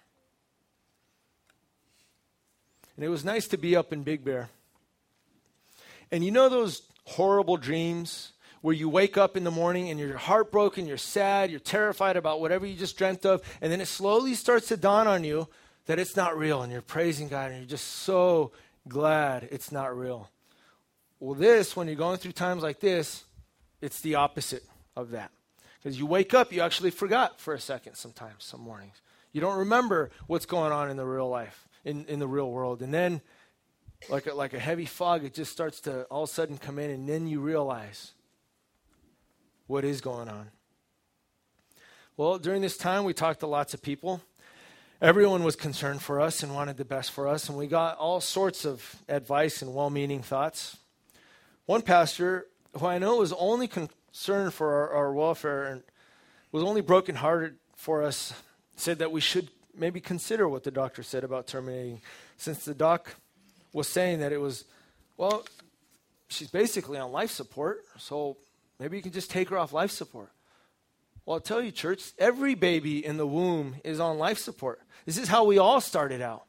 And it was nice to be up in Big Bear. And you know those horrible dreams where you wake up in the morning and you're heartbroken, you're sad, you're terrified about whatever you just dreamt of, and then it slowly starts to dawn on you that it's not real, and you're praising God, and you're just so glad it's not real. Well, when you're going through times like this, it's the opposite of that. Because you wake up, you actually forgot for a second sometimes, some mornings. You don't remember what's going on in the real life, in the real world. And then, like a heavy fog, it just starts to all of a sudden come in, and then you realize what is going on. Well, during this time, we talked to lots of people. Everyone was concerned for us and wanted the best for us, and we got all sorts of advice and well-meaning thoughts. One pastor, who I know was only concerned for our welfare and was only brokenhearted for us, said that we should maybe consider what the doctor said about terminating, since the doc was saying that it was, well, she's basically on life support, so maybe you can just take her off life support. Well, I'll tell you, church, every baby in the womb is on life support. This is how we all started out.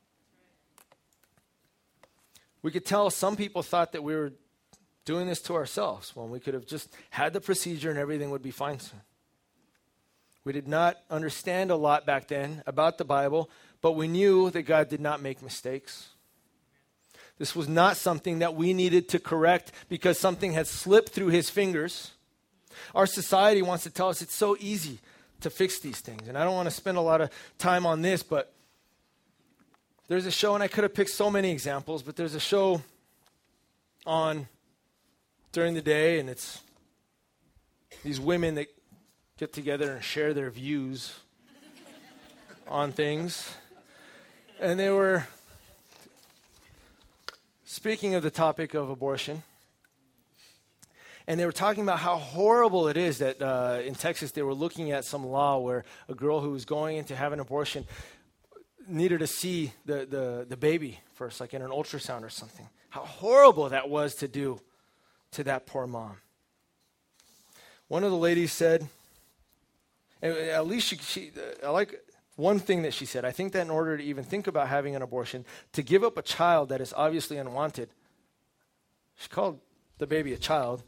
We could tell some people thought that we were doing this to ourselves when we could have just had the procedure and everything would be fine soon. We did not understand a lot back then about the Bible, but we knew that God did not make mistakes. This was not something that we needed to correct because something had slipped through his fingers. Our society wants to tell us it's so easy to fix these things. And I don't want to spend a lot of time on this, but there's a show, and I could have picked so many examples, but there's a show on during the day, and it's these women that get together and share their views on things. And they were speaking of the topic of abortion. And they were talking about how horrible it is that in Texas they were looking at some law where a girl who was going in to have an abortion needed to see the baby first, like in an ultrasound or something. How horrible that was to do to that poor mom. One of the ladies said, and at least I like one thing that she said. I think that in order to even think about having an abortion, to give up a child that is obviously unwanted, she called the baby a child.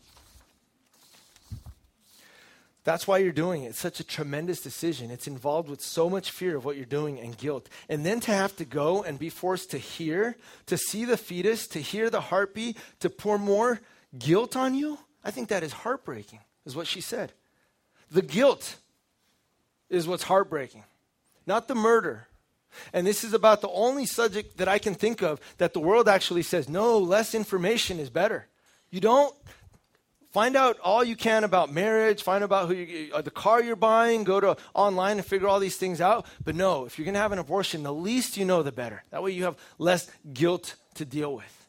That's why you're doing it. It's such a tremendous decision. It's involved with so much fear of what you're doing and guilt. And then to have to go and be forced to hear, to see the fetus, to hear the heartbeat, to pour more guilt on you, I think that is heartbreaking, is what she said. The guilt is what's heartbreaking, not the murder. And this is about the only subject that I can think of that the world actually says, no, less information is better. You don't find out all you can about marriage, find about the car you're buying, go to online and figure all these things out. But no, if you're going to have an abortion, the least you know, the better. That way you have less guilt to deal with.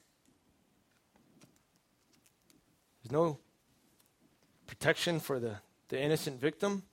There's no protection for the innocent victim.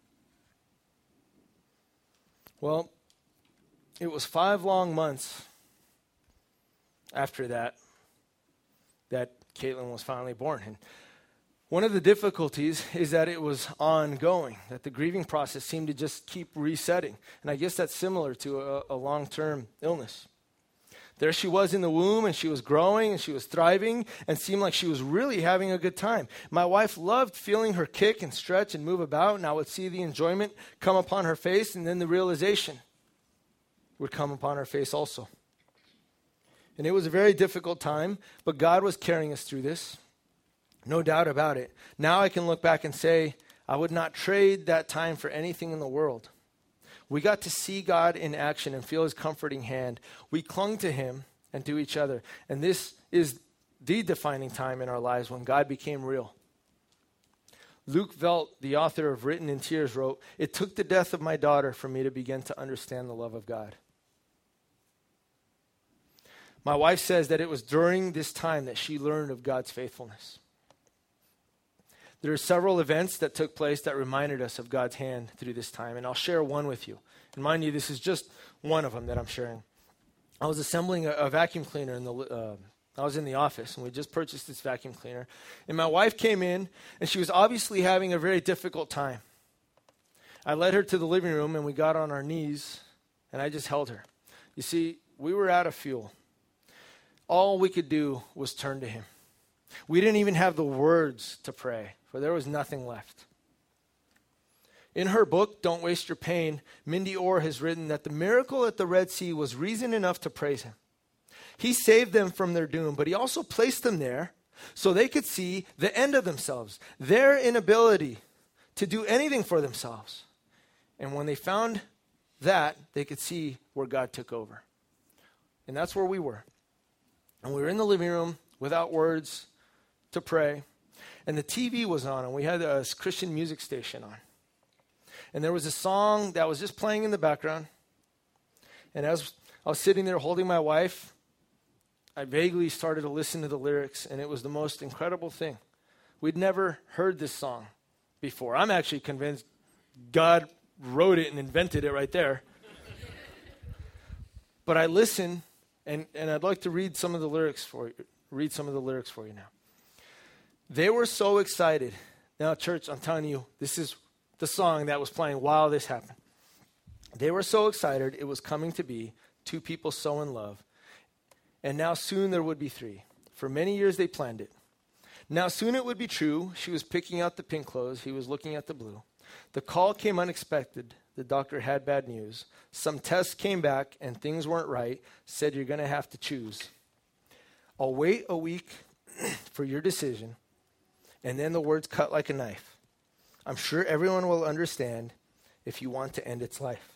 Well, it was 5 long months after that Caitlin was finally born. And one of the difficulties is that it was ongoing, that the grieving process seemed to just keep resetting. And I guess that's similar to a long-term illness. There she was in the womb, and she was growing, and she was thriving, and seemed like she was really having a good time. My wife loved feeling her kick and stretch and move about, and I would see the enjoyment come upon her face, and then the realization would come upon her face also. And it was a very difficult time, but God was carrying us through this. No doubt about it. Now I can look back and say, I would not trade that time for anything in the world. We got to see God in action and feel his comforting hand. We clung to him and to each other. And this is the defining time in our lives when God became real. Luke Velt, the author of Written in Tears, wrote, "It took the death of my daughter for me to begin to understand the love of God." My wife says that it was during this time that she learned of God's faithfulness. There are several events that took place that reminded us of God's hand through this time, and I'll share one with you. And mind you, this is just one of them that I'm sharing. I was assembling a vacuum cleaner I was in the office, and we just purchased this vacuum cleaner. And my wife came in, and she was obviously having a very difficult time. I led her to the living room, and we got on our knees, and I just held her. You see, we were out of fuel. All we could do was turn to him. We didn't even have the words to pray, for there was nothing left. In her book, Don't Waste Your Pain, Mindy Orr has written that the miracle at the Red Sea was reason enough to praise him. He saved them from their doom, but he also placed them there so they could see the end of themselves, their inability to do anything for themselves. And when they found that, they could see where God took over. And that's where we were. And we were in the living room without words to pray. And the TV was on, and we had a Christian music station on. And there was a song that was just playing in the background. And as I was sitting there holding my wife, I vaguely started to listen to the lyrics, and it was the most incredible thing. We'd never heard this song before. I'm actually convinced God wrote it and invented it right there. But I listened, and I'd like to read some of the lyrics for you now. They were so excited. Now, church, I'm telling you, this is the song that was playing while this happened. They were so excited it was coming to be two people so in love. And now soon there would be three. For many years they planned it. Now soon it would be true. She was picking out the pink clothes. He was looking at the blue. The call came unexpected. The doctor had bad news. Some tests came back and things weren't right. Said you're going to have to choose. I'll wait a week for your decision. And then the words cut like a knife. I'm sure everyone will understand if you want to end its life.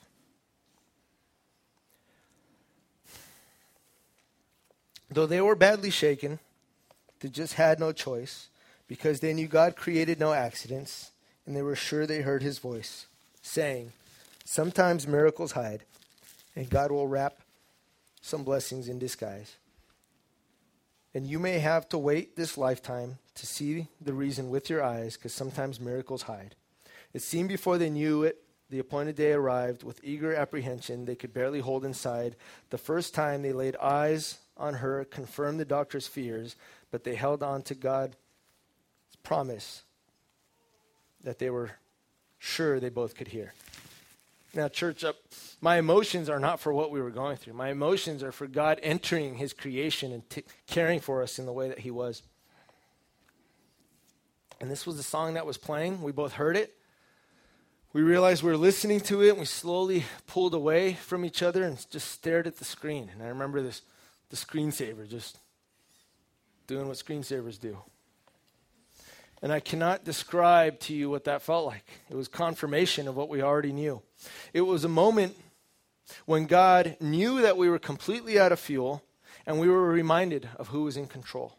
Though they were badly shaken, they just had no choice because they knew God created no accidents, and they were sure they heard his voice saying, sometimes miracles hide, and God will wrap some blessings in disguise. And you may have to wait this lifetime to see the reason with your eyes, because sometimes miracles hide. It seemed before they knew it, the appointed day arrived with eager apprehension they could barely hold inside. The first time they laid eyes on her confirmed the doctor's fears, but they held on to God's promise that they were sure they both could hear. Now, church, my emotions are not for what we were going through. My emotions are for God entering his creation and caring for us in the way that he was. And this was the song that was playing. We both heard it. We realized we were listening to it, and we slowly pulled away from each other and just stared at the screen. And I remember the screensaver, just doing what screensavers do. And I cannot describe to you what that felt like. It was confirmation of what we already knew. It was a moment when God knew that we were completely out of fuel, and we were reminded of who was in control.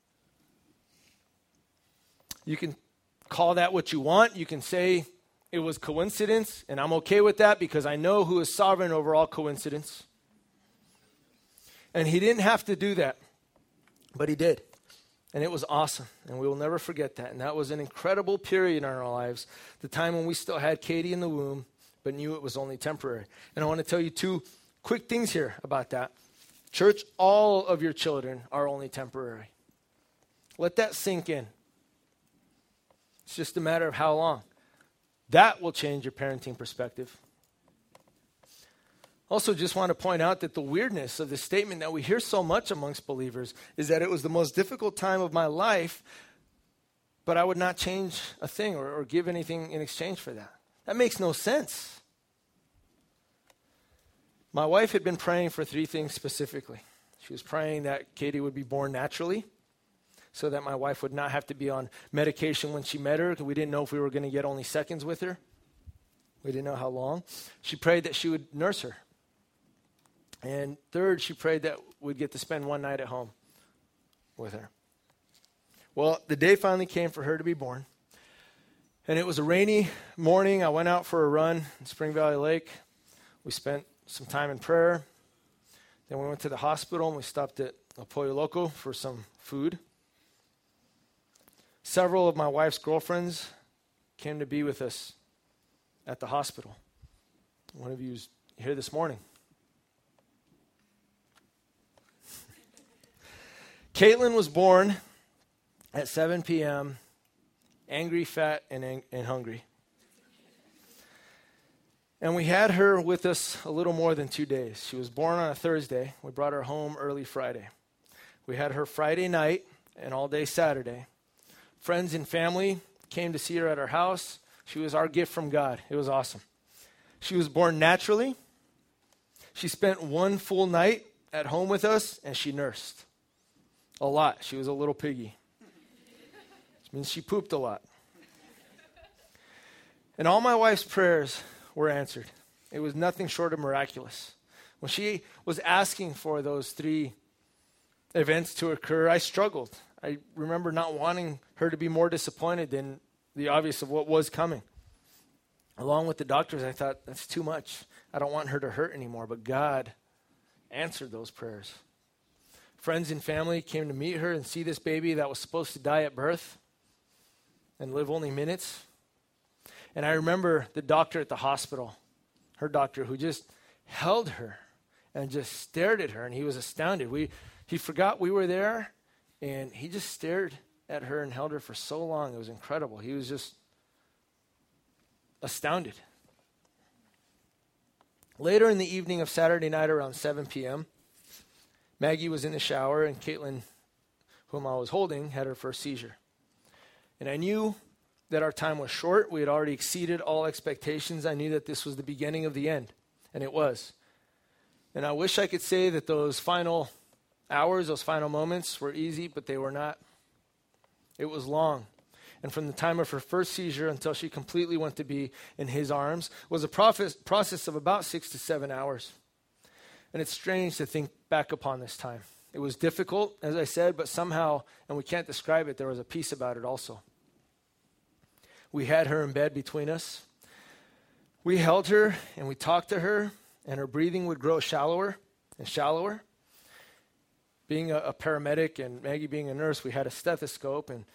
You can call that what you want. You can say it was coincidence, and I'm okay with that because I know who is sovereign over all coincidence. And he didn't have to do that, but he did. And it was awesome, and we will never forget that. And that was an incredible period in our lives, the time when we still had Katie in the womb, but knew it was only temporary. And I want to tell you two quick things here about that. Church, all of your children are only temporary. Let that sink in. It's just a matter of how long. That will change your parenting perspective. Also, just want to point out that the weirdness of the statement that we hear so much amongst believers is that it was the most difficult time of my life, but I would not change a thing or give anything in exchange for that. That makes no sense. My wife had been praying for three things specifically. She was praying that Katie would be born naturally, so that my wife would not have to be on medication when she met her, because we didn't know if we were going to get only seconds with her. We didn't know how long. She prayed that she would nurse her. And third, she prayed that we'd get to spend one night at home with her. Well, the day finally came for her to be born. And it was a rainy morning. I went out for a run in Spring Valley Lake. We spent some time in prayer. Then we went to the hospital and we stopped at El Pollo Loco for some food. Several of my wife's girlfriends came to be with us at the hospital. One of you is here this morning. Caitlin was born at 7 p.m., angry, fat, and hungry. And we had her with us a little more than 2 days. She was born on a Thursday. We brought her home early Friday. We had her Friday night and all day Saturday. Friends and family came to see her at our house. She was our gift from God. It was awesome. She was born naturally. She spent one full night at home with us, and she nursed a lot. She was a little piggy. Which means she pooped a lot. And all my wife's prayers were answered. It was nothing short of miraculous. When she was asking for those three events to occur, I struggled. I remember not wanting her to be more disappointed than the obvious of what was coming. Along with the doctors, I thought, that's too much. I don't want her to hurt anymore. But God answered those prayers. Friends and family came to meet her and see this baby that was supposed to die at birth and live only minutes. And I remember the doctor at the hospital, her doctor, who just held her and just stared at her, and he was astounded. He forgot we were there, and he just stared at her and held her for so long. It was incredible. He was just astounded. Later in the evening of Saturday night around 7 p.m., Maggie was in the shower, and Caitlin, whom I was holding, had her first seizure. And I knew that our time was short. We had already exceeded all expectations. I knew that this was the beginning of the end, and it was. And I wish I could say that those final hours, those final moments were easy, but they were not. It was long. And from the time of her first seizure until she completely went to be in his arms was a process of about 6 to 7 hours. And it's strange to think back upon this time. It was difficult, as I said, but somehow, and we can't describe it, there was a peace about it also. We had her in bed between us. We held her and we talked to her, and her breathing would grow shallower and shallower. Being a paramedic and Maggie being a nurse, we had a stethoscope, and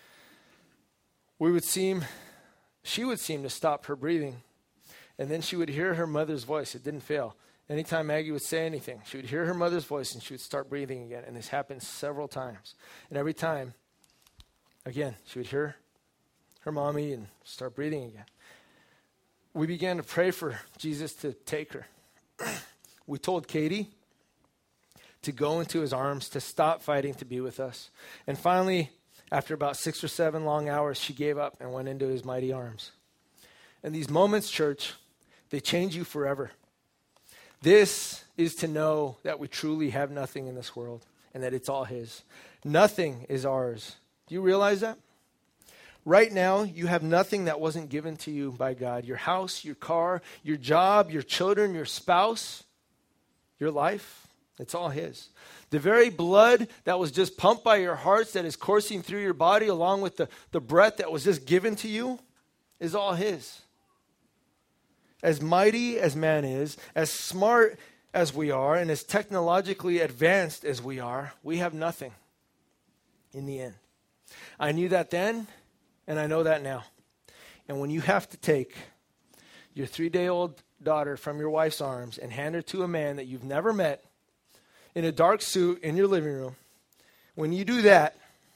she would seem to stop her breathing. And then she would hear her mother's voice. It didn't fail. Anytime Maggie would say anything, she would hear her mother's voice and she would start breathing again. And this happened several times. And every time, again, she would hear her mommy and start breathing again. We began to pray for Jesus to take her. We told Katie to go into his arms, to stop fighting to be with us. And finally, after about 6 or 7 long hours, she gave up and went into his mighty arms. And these moments, church, they change you forever. This is to know that we truly have nothing in this world and that it's all his. Nothing is ours. Do you realize that? Right now, you have nothing that wasn't given to you by God. Your house, your car, your job, your children, your spouse, your life, it's all his. The very blood that was just pumped by your hearts that is coursing through your body along with the breath that was just given to you is all his. As mighty as man is, as smart as we are, and as technologically advanced as we are, we have nothing in the end. I knew that then, and I know that now. And when you have to take your 3-day-old daughter from your wife's arms and hand her to a man that you've never met in a dark suit in your living room, when you do that,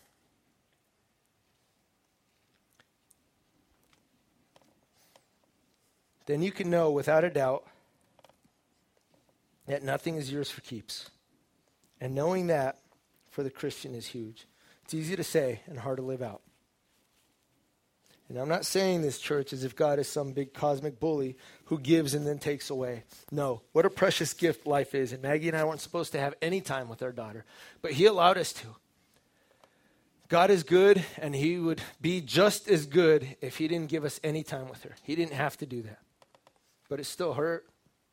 then you can know without a doubt that nothing is yours for keeps. And knowing that for the Christian is huge. It's easy to say and hard to live out. And I'm not saying this, church, as if God is some big cosmic bully who gives and then takes away. No. What a precious gift life is. And Maggie and I weren't supposed to have any time with our daughter, but he allowed us to. God is good, and he would be just as good if he didn't give us any time with her. He didn't have to do that. But it still hurt.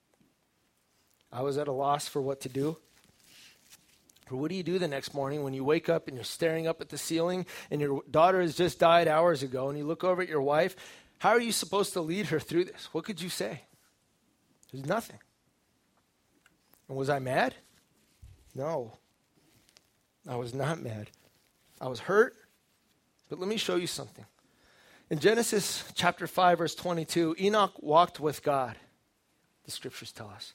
I was at a loss for what to do. But what do you do the next morning when you wake up and you're staring up at the ceiling and your daughter has just died hours ago and you look over at your wife? How are you supposed to lead her through this? What could you say? There's nothing. And was I mad? No. I was not mad. I was hurt. But let me show you something. In Genesis chapter 5, verse 22, Enoch walked with God, the scriptures tell us,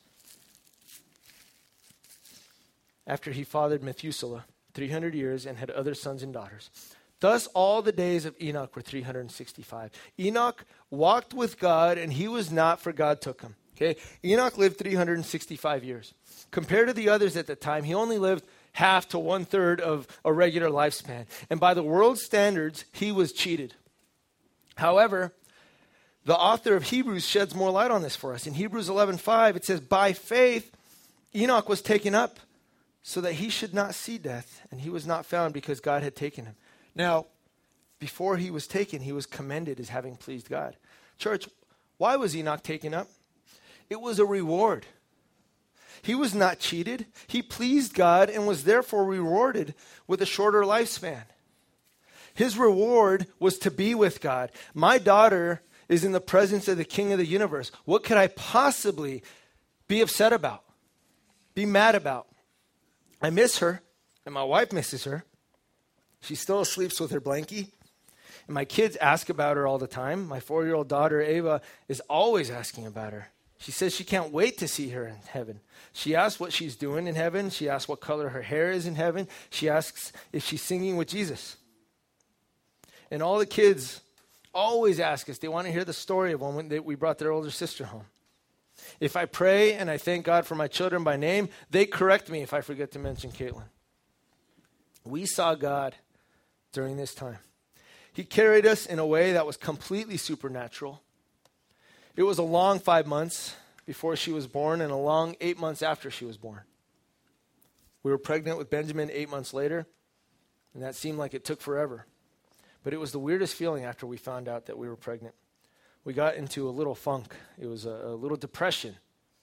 after he fathered Methuselah 300 years and had other sons and daughters. Thus all the days of Enoch were 365. Enoch walked with God, and he was not, for God took him. Okay, Enoch lived 365 years. Compared to the others at the time, he only lived half to 1/3 of a regular lifespan. And by the world's standards, he was cheated. However, the author of Hebrews sheds more light on this for us. In Hebrews 11:5, it says, by faith, Enoch was taken up so that he should not see death, and he was not found because God had taken him. Now, before he was taken, he was commended as having pleased God. Church, why was Enoch taken up? It was a reward. He was not cheated. He pleased God and was therefore rewarded with a shorter lifespan. His reward was to be with God. My daughter is in the presence of the King of the universe. What could I possibly be upset about? Be mad about? I miss her, and my wife misses her. She still sleeps with her blankie. And my kids ask about her all the time. My 4-year-old daughter, Ava, is always asking about her. She says she can't wait to see her in heaven. She asks what she's doing in heaven. She asks what color her hair is in heaven. She asks if she's singing with Jesus. And all the kids always ask us. They want to hear the story of when we brought their older sister home. If I pray and I thank God for my children by name, they correct me if I forget to mention Caitlin. We saw God during this time. He carried us in a way that was completely supernatural. It was a long 5 months before she was born and a long 8 months after she was born. We were pregnant with Benjamin 8 months later, and that seemed like it took forever. But it was the weirdest feeling after we found out that we were pregnant. We got into a little funk. It was a little depression.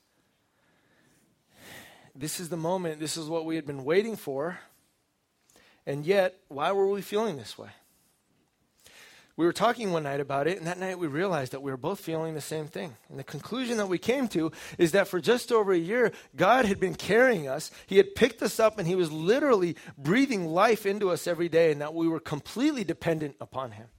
This is the moment. This is what we had been waiting for. And yet, why were we feeling this way? We were talking one night about it, and that night we realized that we were both feeling the same thing. And the conclusion that we came to is that for just over a year, God had been carrying us. He had picked us up, and he was literally breathing life into us every day, and that we were completely dependent upon him.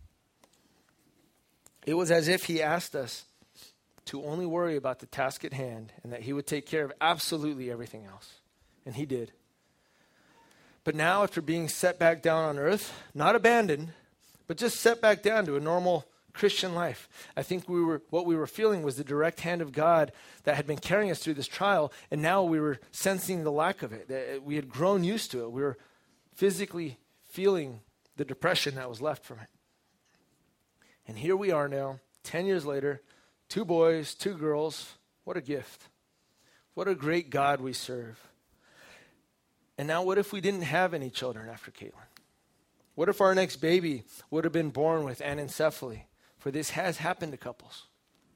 It was as if he asked us to only worry about the task at hand and that he would take care of absolutely everything else. And he did. But now, after being set back down on earth, not abandoned, but just set back down to a normal Christian life, I think what we were feeling was the direct hand of God that had been carrying us through this trial, and now we were sensing the lack of it. That we had grown used to it. We were physically feeling the depression that was left from it. And here we are now, 10 years later, 2 boys, 2 girls. What a gift. What a great God we serve. And now what if we didn't have any children after Caitlin? What if our next baby would have been born with anencephaly? For this has happened to couples.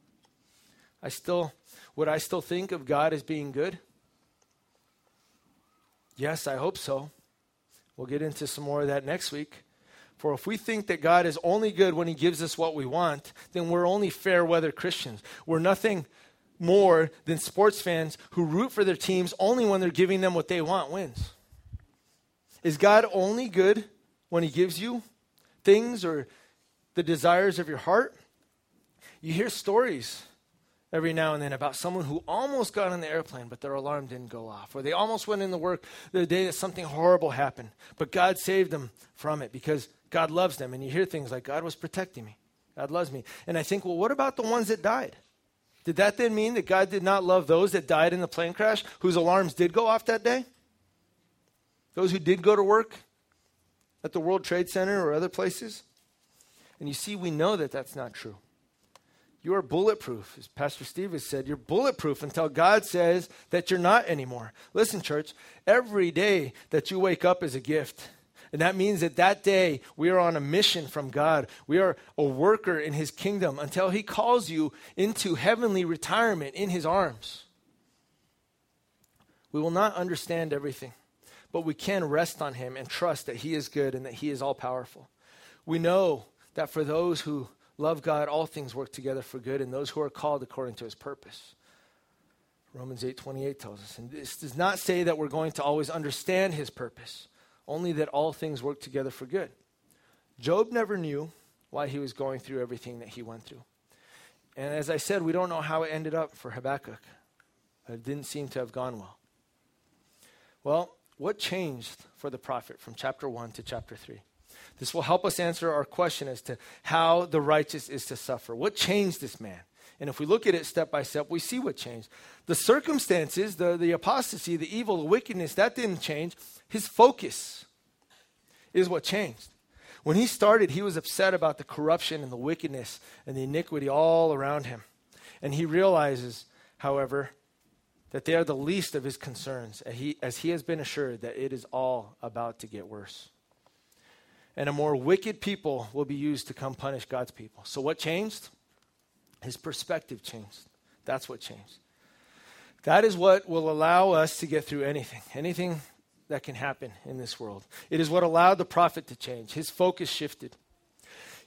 Would I still think of God as being good? Yes, I hope so. We'll get into some more of that next week. For if we think that God is only good when he gives us what we want, then we're only fair weather Christians. We're nothing more than sports fans who root for their teams only when they're giving them what they want wins. Is God only good when he gives you things or the desires of your heart? You hear stories every now and then about someone who almost got on the airplane, but their alarm didn't go off. Or they almost went into work the day that something horrible happened, but God saved them from it because God loves them. And you hear things like, God was protecting me. God loves me. And I think, well, what about the ones that died? Did that then mean that God did not love those that died in the plane crash, whose alarms did go off that day? Those who did go to work at the World Trade Center or other places? And you see, we know that that's not true. You are bulletproof. As Pastor Steve has said, you're bulletproof until God says that you're not anymore. Listen, church, every day that you wake up is a gift. And that means that that day we are on a mission from God. We are a worker in his kingdom until he calls you into heavenly retirement in his arms. We will not understand everything, but we can rest on him and trust that he is good and that he is all powerful. We know that for those who love God, all things work together for good, and those who are called according to his purpose. Romans 8:28 tells us. And this does not say that we're going to always understand his purpose, only that all things work together for good. Job never knew why he was going through everything that he went through. And as I said, we don't know how it ended up for Habakkuk. It didn't seem to have gone well. Well, what changed for the prophet from chapter 1 to chapter 3? This will help us answer our question as to how the righteous is to suffer. What changed this man? And if we look at it step by step, we see what changed. The circumstances, the apostasy, the evil, the wickedness, that didn't change. His focus is what changed. When he started, he was upset about the corruption and the wickedness and the iniquity all around him. And he realizes, however, that they are the least of his concerns, as he has been assured that it is all about to get worse. And a more wicked people will be used to come punish God's people. So what changed? His perspective changed. That's what changed. That is what will allow us to get through anything that can happen in this world. It is what allowed the prophet to change. His focus shifted.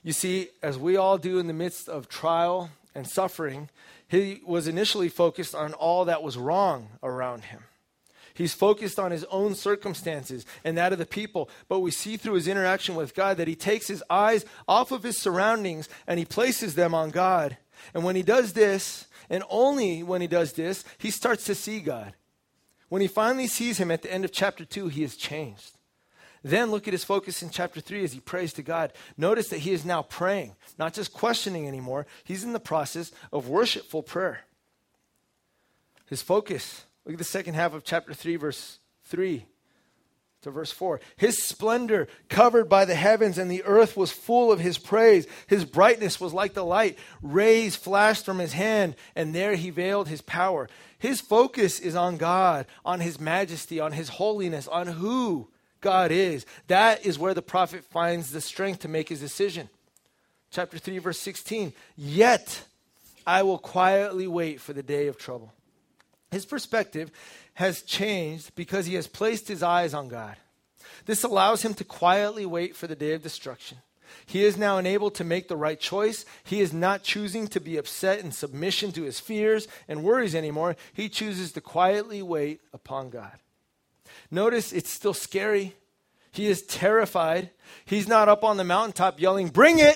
You see, as we all do in the midst of trial and suffering, he was initially focused on all that was wrong around him. He's focused on his own circumstances and that of the people. But we see through his interaction with God that he takes his eyes off of his surroundings and he places them on God. And when he does this, and only when he does this, he starts to see God. When he finally sees him at the end of chapter 2, he is changed. Then look at his focus in chapter 3 as he prays to God. Notice that he is now praying, not just questioning anymore. He's in the process of worshipful prayer. His focus, look at the second half of chapter 3, verse 3 to verse 4. His splendor covered by the heavens, and the earth was full of his praise. His brightness was like the light. Rays flashed from his hand, and there he veiled his power. His focus is on God, on his majesty, on his holiness, on who God is. That is where the prophet finds the strength to make his decision. Chapter 3, verse 16. Yet I will quietly wait for the day of trouble. His perspective has changed because he has placed his eyes on God. This allows him to quietly wait for the day of destruction. He is now enabled to make the right choice. He is not choosing to be upset in submission to his fears and worries anymore. He chooses to quietly wait upon God. Notice it's still scary. He is terrified. He's not up on the mountaintop yelling, "Bring it!"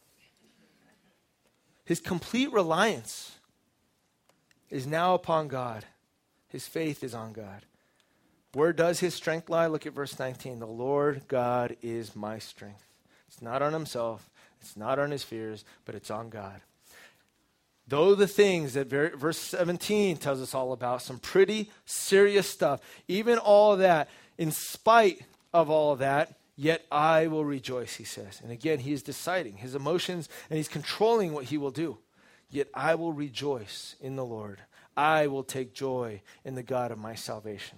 His complete reliance is now upon God. His faith is on God. Where does his strength lie? Look at verse 19. The Lord God is my strength. It's not on himself. It's not on his fears, but it's on God. Though the things that verse 17 tells us all about, some pretty serious stuff, even all of that, in spite of all of that, yet I will rejoice, he says. And again, he is deciding his emotions and he's controlling what he will do. Yet I will rejoice in the Lord. I will take joy in the God of my salvation.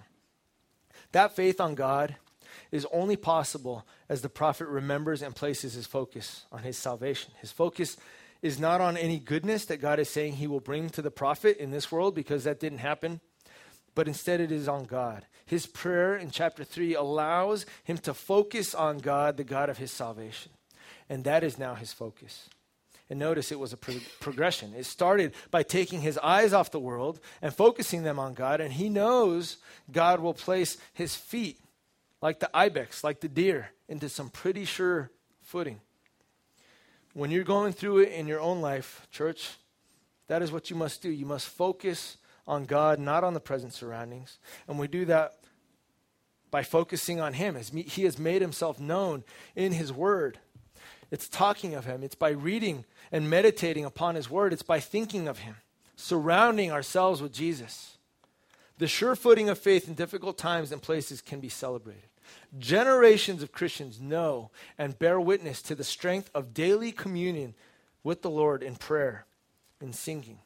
That faith on God is only possible as the prophet remembers and places his focus on his salvation. His focus is not on any goodness that God is saying he will bring to the prophet in this world, because that didn't happen, but instead it is on God. His prayer in chapter 3 allows him to focus on God, the God of his salvation. And that is now his focus. And notice it was a progression. It started by taking his eyes off the world and focusing them on God, and he knows God will place his feet like the ibex, like the deer, into some pretty sure footing. When you're going through it in your own life, church, that is what you must do. You must focus on God, not on the present surroundings. And we do that by focusing on him, as he has made himself known in his word. It's talking of him. It's by reading and meditating upon his word. It's by thinking of him, surrounding ourselves with Jesus. The sure footing of faith in difficult times and places can be celebrated. Generations of Christians know and bear witness to the strength of daily communion with the Lord in prayer, in singing,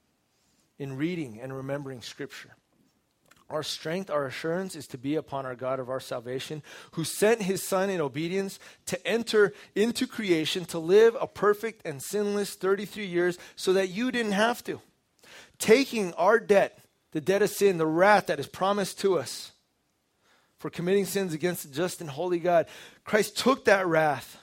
in reading and remembering Scripture. Our strength, our assurance is to be upon our God of our salvation, who sent his Son in obedience to enter into creation, to live a perfect and sinless 33 years so that you didn't have to. Taking our debt, the debt of sin, the wrath that is promised to us for committing sins against the just and holy God, Christ took that wrath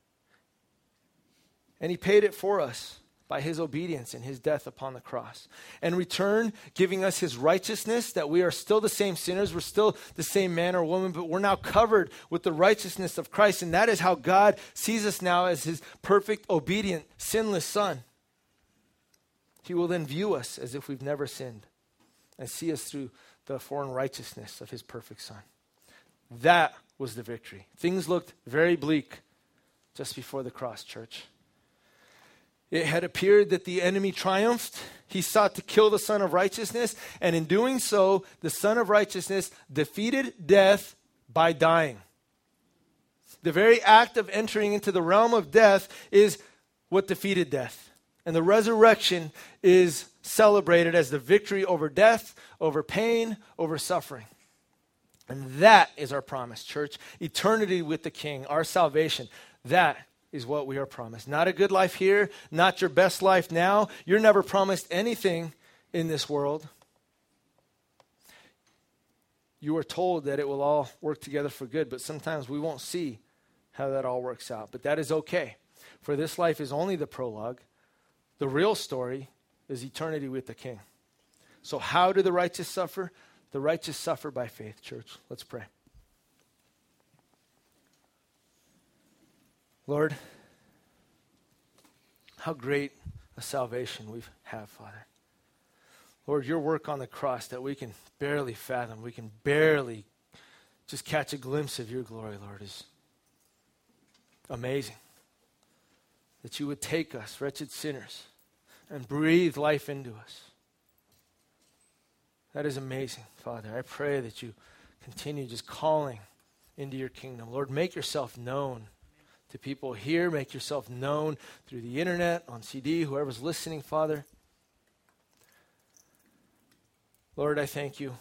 and he paid it for us by his obedience and his death upon the cross. In return, giving us his righteousness, that we are still the same sinners, we're still the same man or woman, but we're now covered with the righteousness of Christ, and that is how God sees us now, as his perfect, obedient, sinless Son. He will then view us as if we've never sinned and see us through the foreign righteousness of his perfect Son. That was the victory. Things looked very bleak just before the cross, church. It had appeared that the enemy triumphed. He sought to kill the Son of Righteousness, and in doing so, the Son of Righteousness defeated death by dying. The very act of entering into the realm of death is what defeated death. And the resurrection is celebrated as the victory over death, over pain, over suffering. And that is our promise, church. Eternity with the King, our salvation. That is what we are promised. Not a good life here, not your best life now. You're never promised anything in this world. You are told that it will all work together for good, but sometimes we won't see how that all works out. But that is okay. For this life is only the prologue. The real story is eternity with the King. So how do the righteous suffer? The righteous suffer by faith, church. Let's pray. Lord, how great a salvation we have, Father. Lord, your work on the cross that we can barely fathom, we can barely just catch a glimpse of your glory, Lord, is amazing. That you would take us, wretched sinners, and breathe life into us. That is amazing, Father. I pray that you continue just calling into your kingdom. Lord, make yourself known to people here. Make yourself known through the internet, on CD, whoever's listening, Father. Lord, I thank you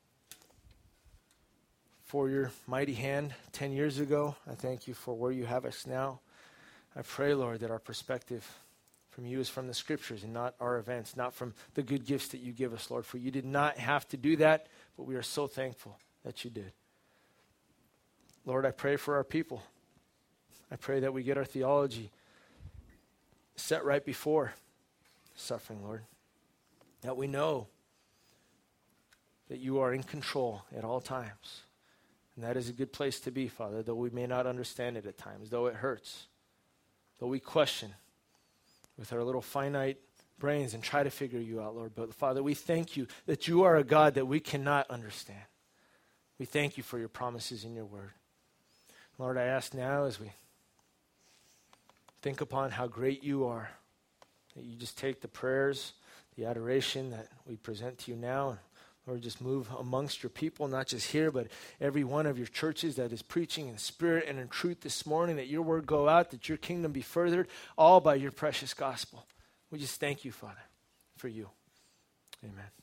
for your mighty hand 10 years ago. I thank you for where you have us now. I pray, Lord, that our perspective from you is from the scriptures and not our events, not from the good gifts that you give us, Lord. For you did not have to do that, but we are so thankful that you did. Lord, I pray for our people. I pray that we get our theology set right before suffering, Lord. That we know that you are in control at all times. And that is a good place to be, Father, though we may not understand it at times, though it hurts, though we question with our little finite brains and try to figure you out, Lord. But Father, we thank you that you are a God that we cannot understand. We thank you for your promises in your word. Lord, I ask now as we think upon how great you are, that you just take the prayers, the adoration that we present to you now, and Lord, just move amongst your people, not just here, but every one of your churches that is preaching in spirit and in truth this morning, that your word go out, that your kingdom be furthered, all by your precious gospel. We just thank you, Father, for you. Amen.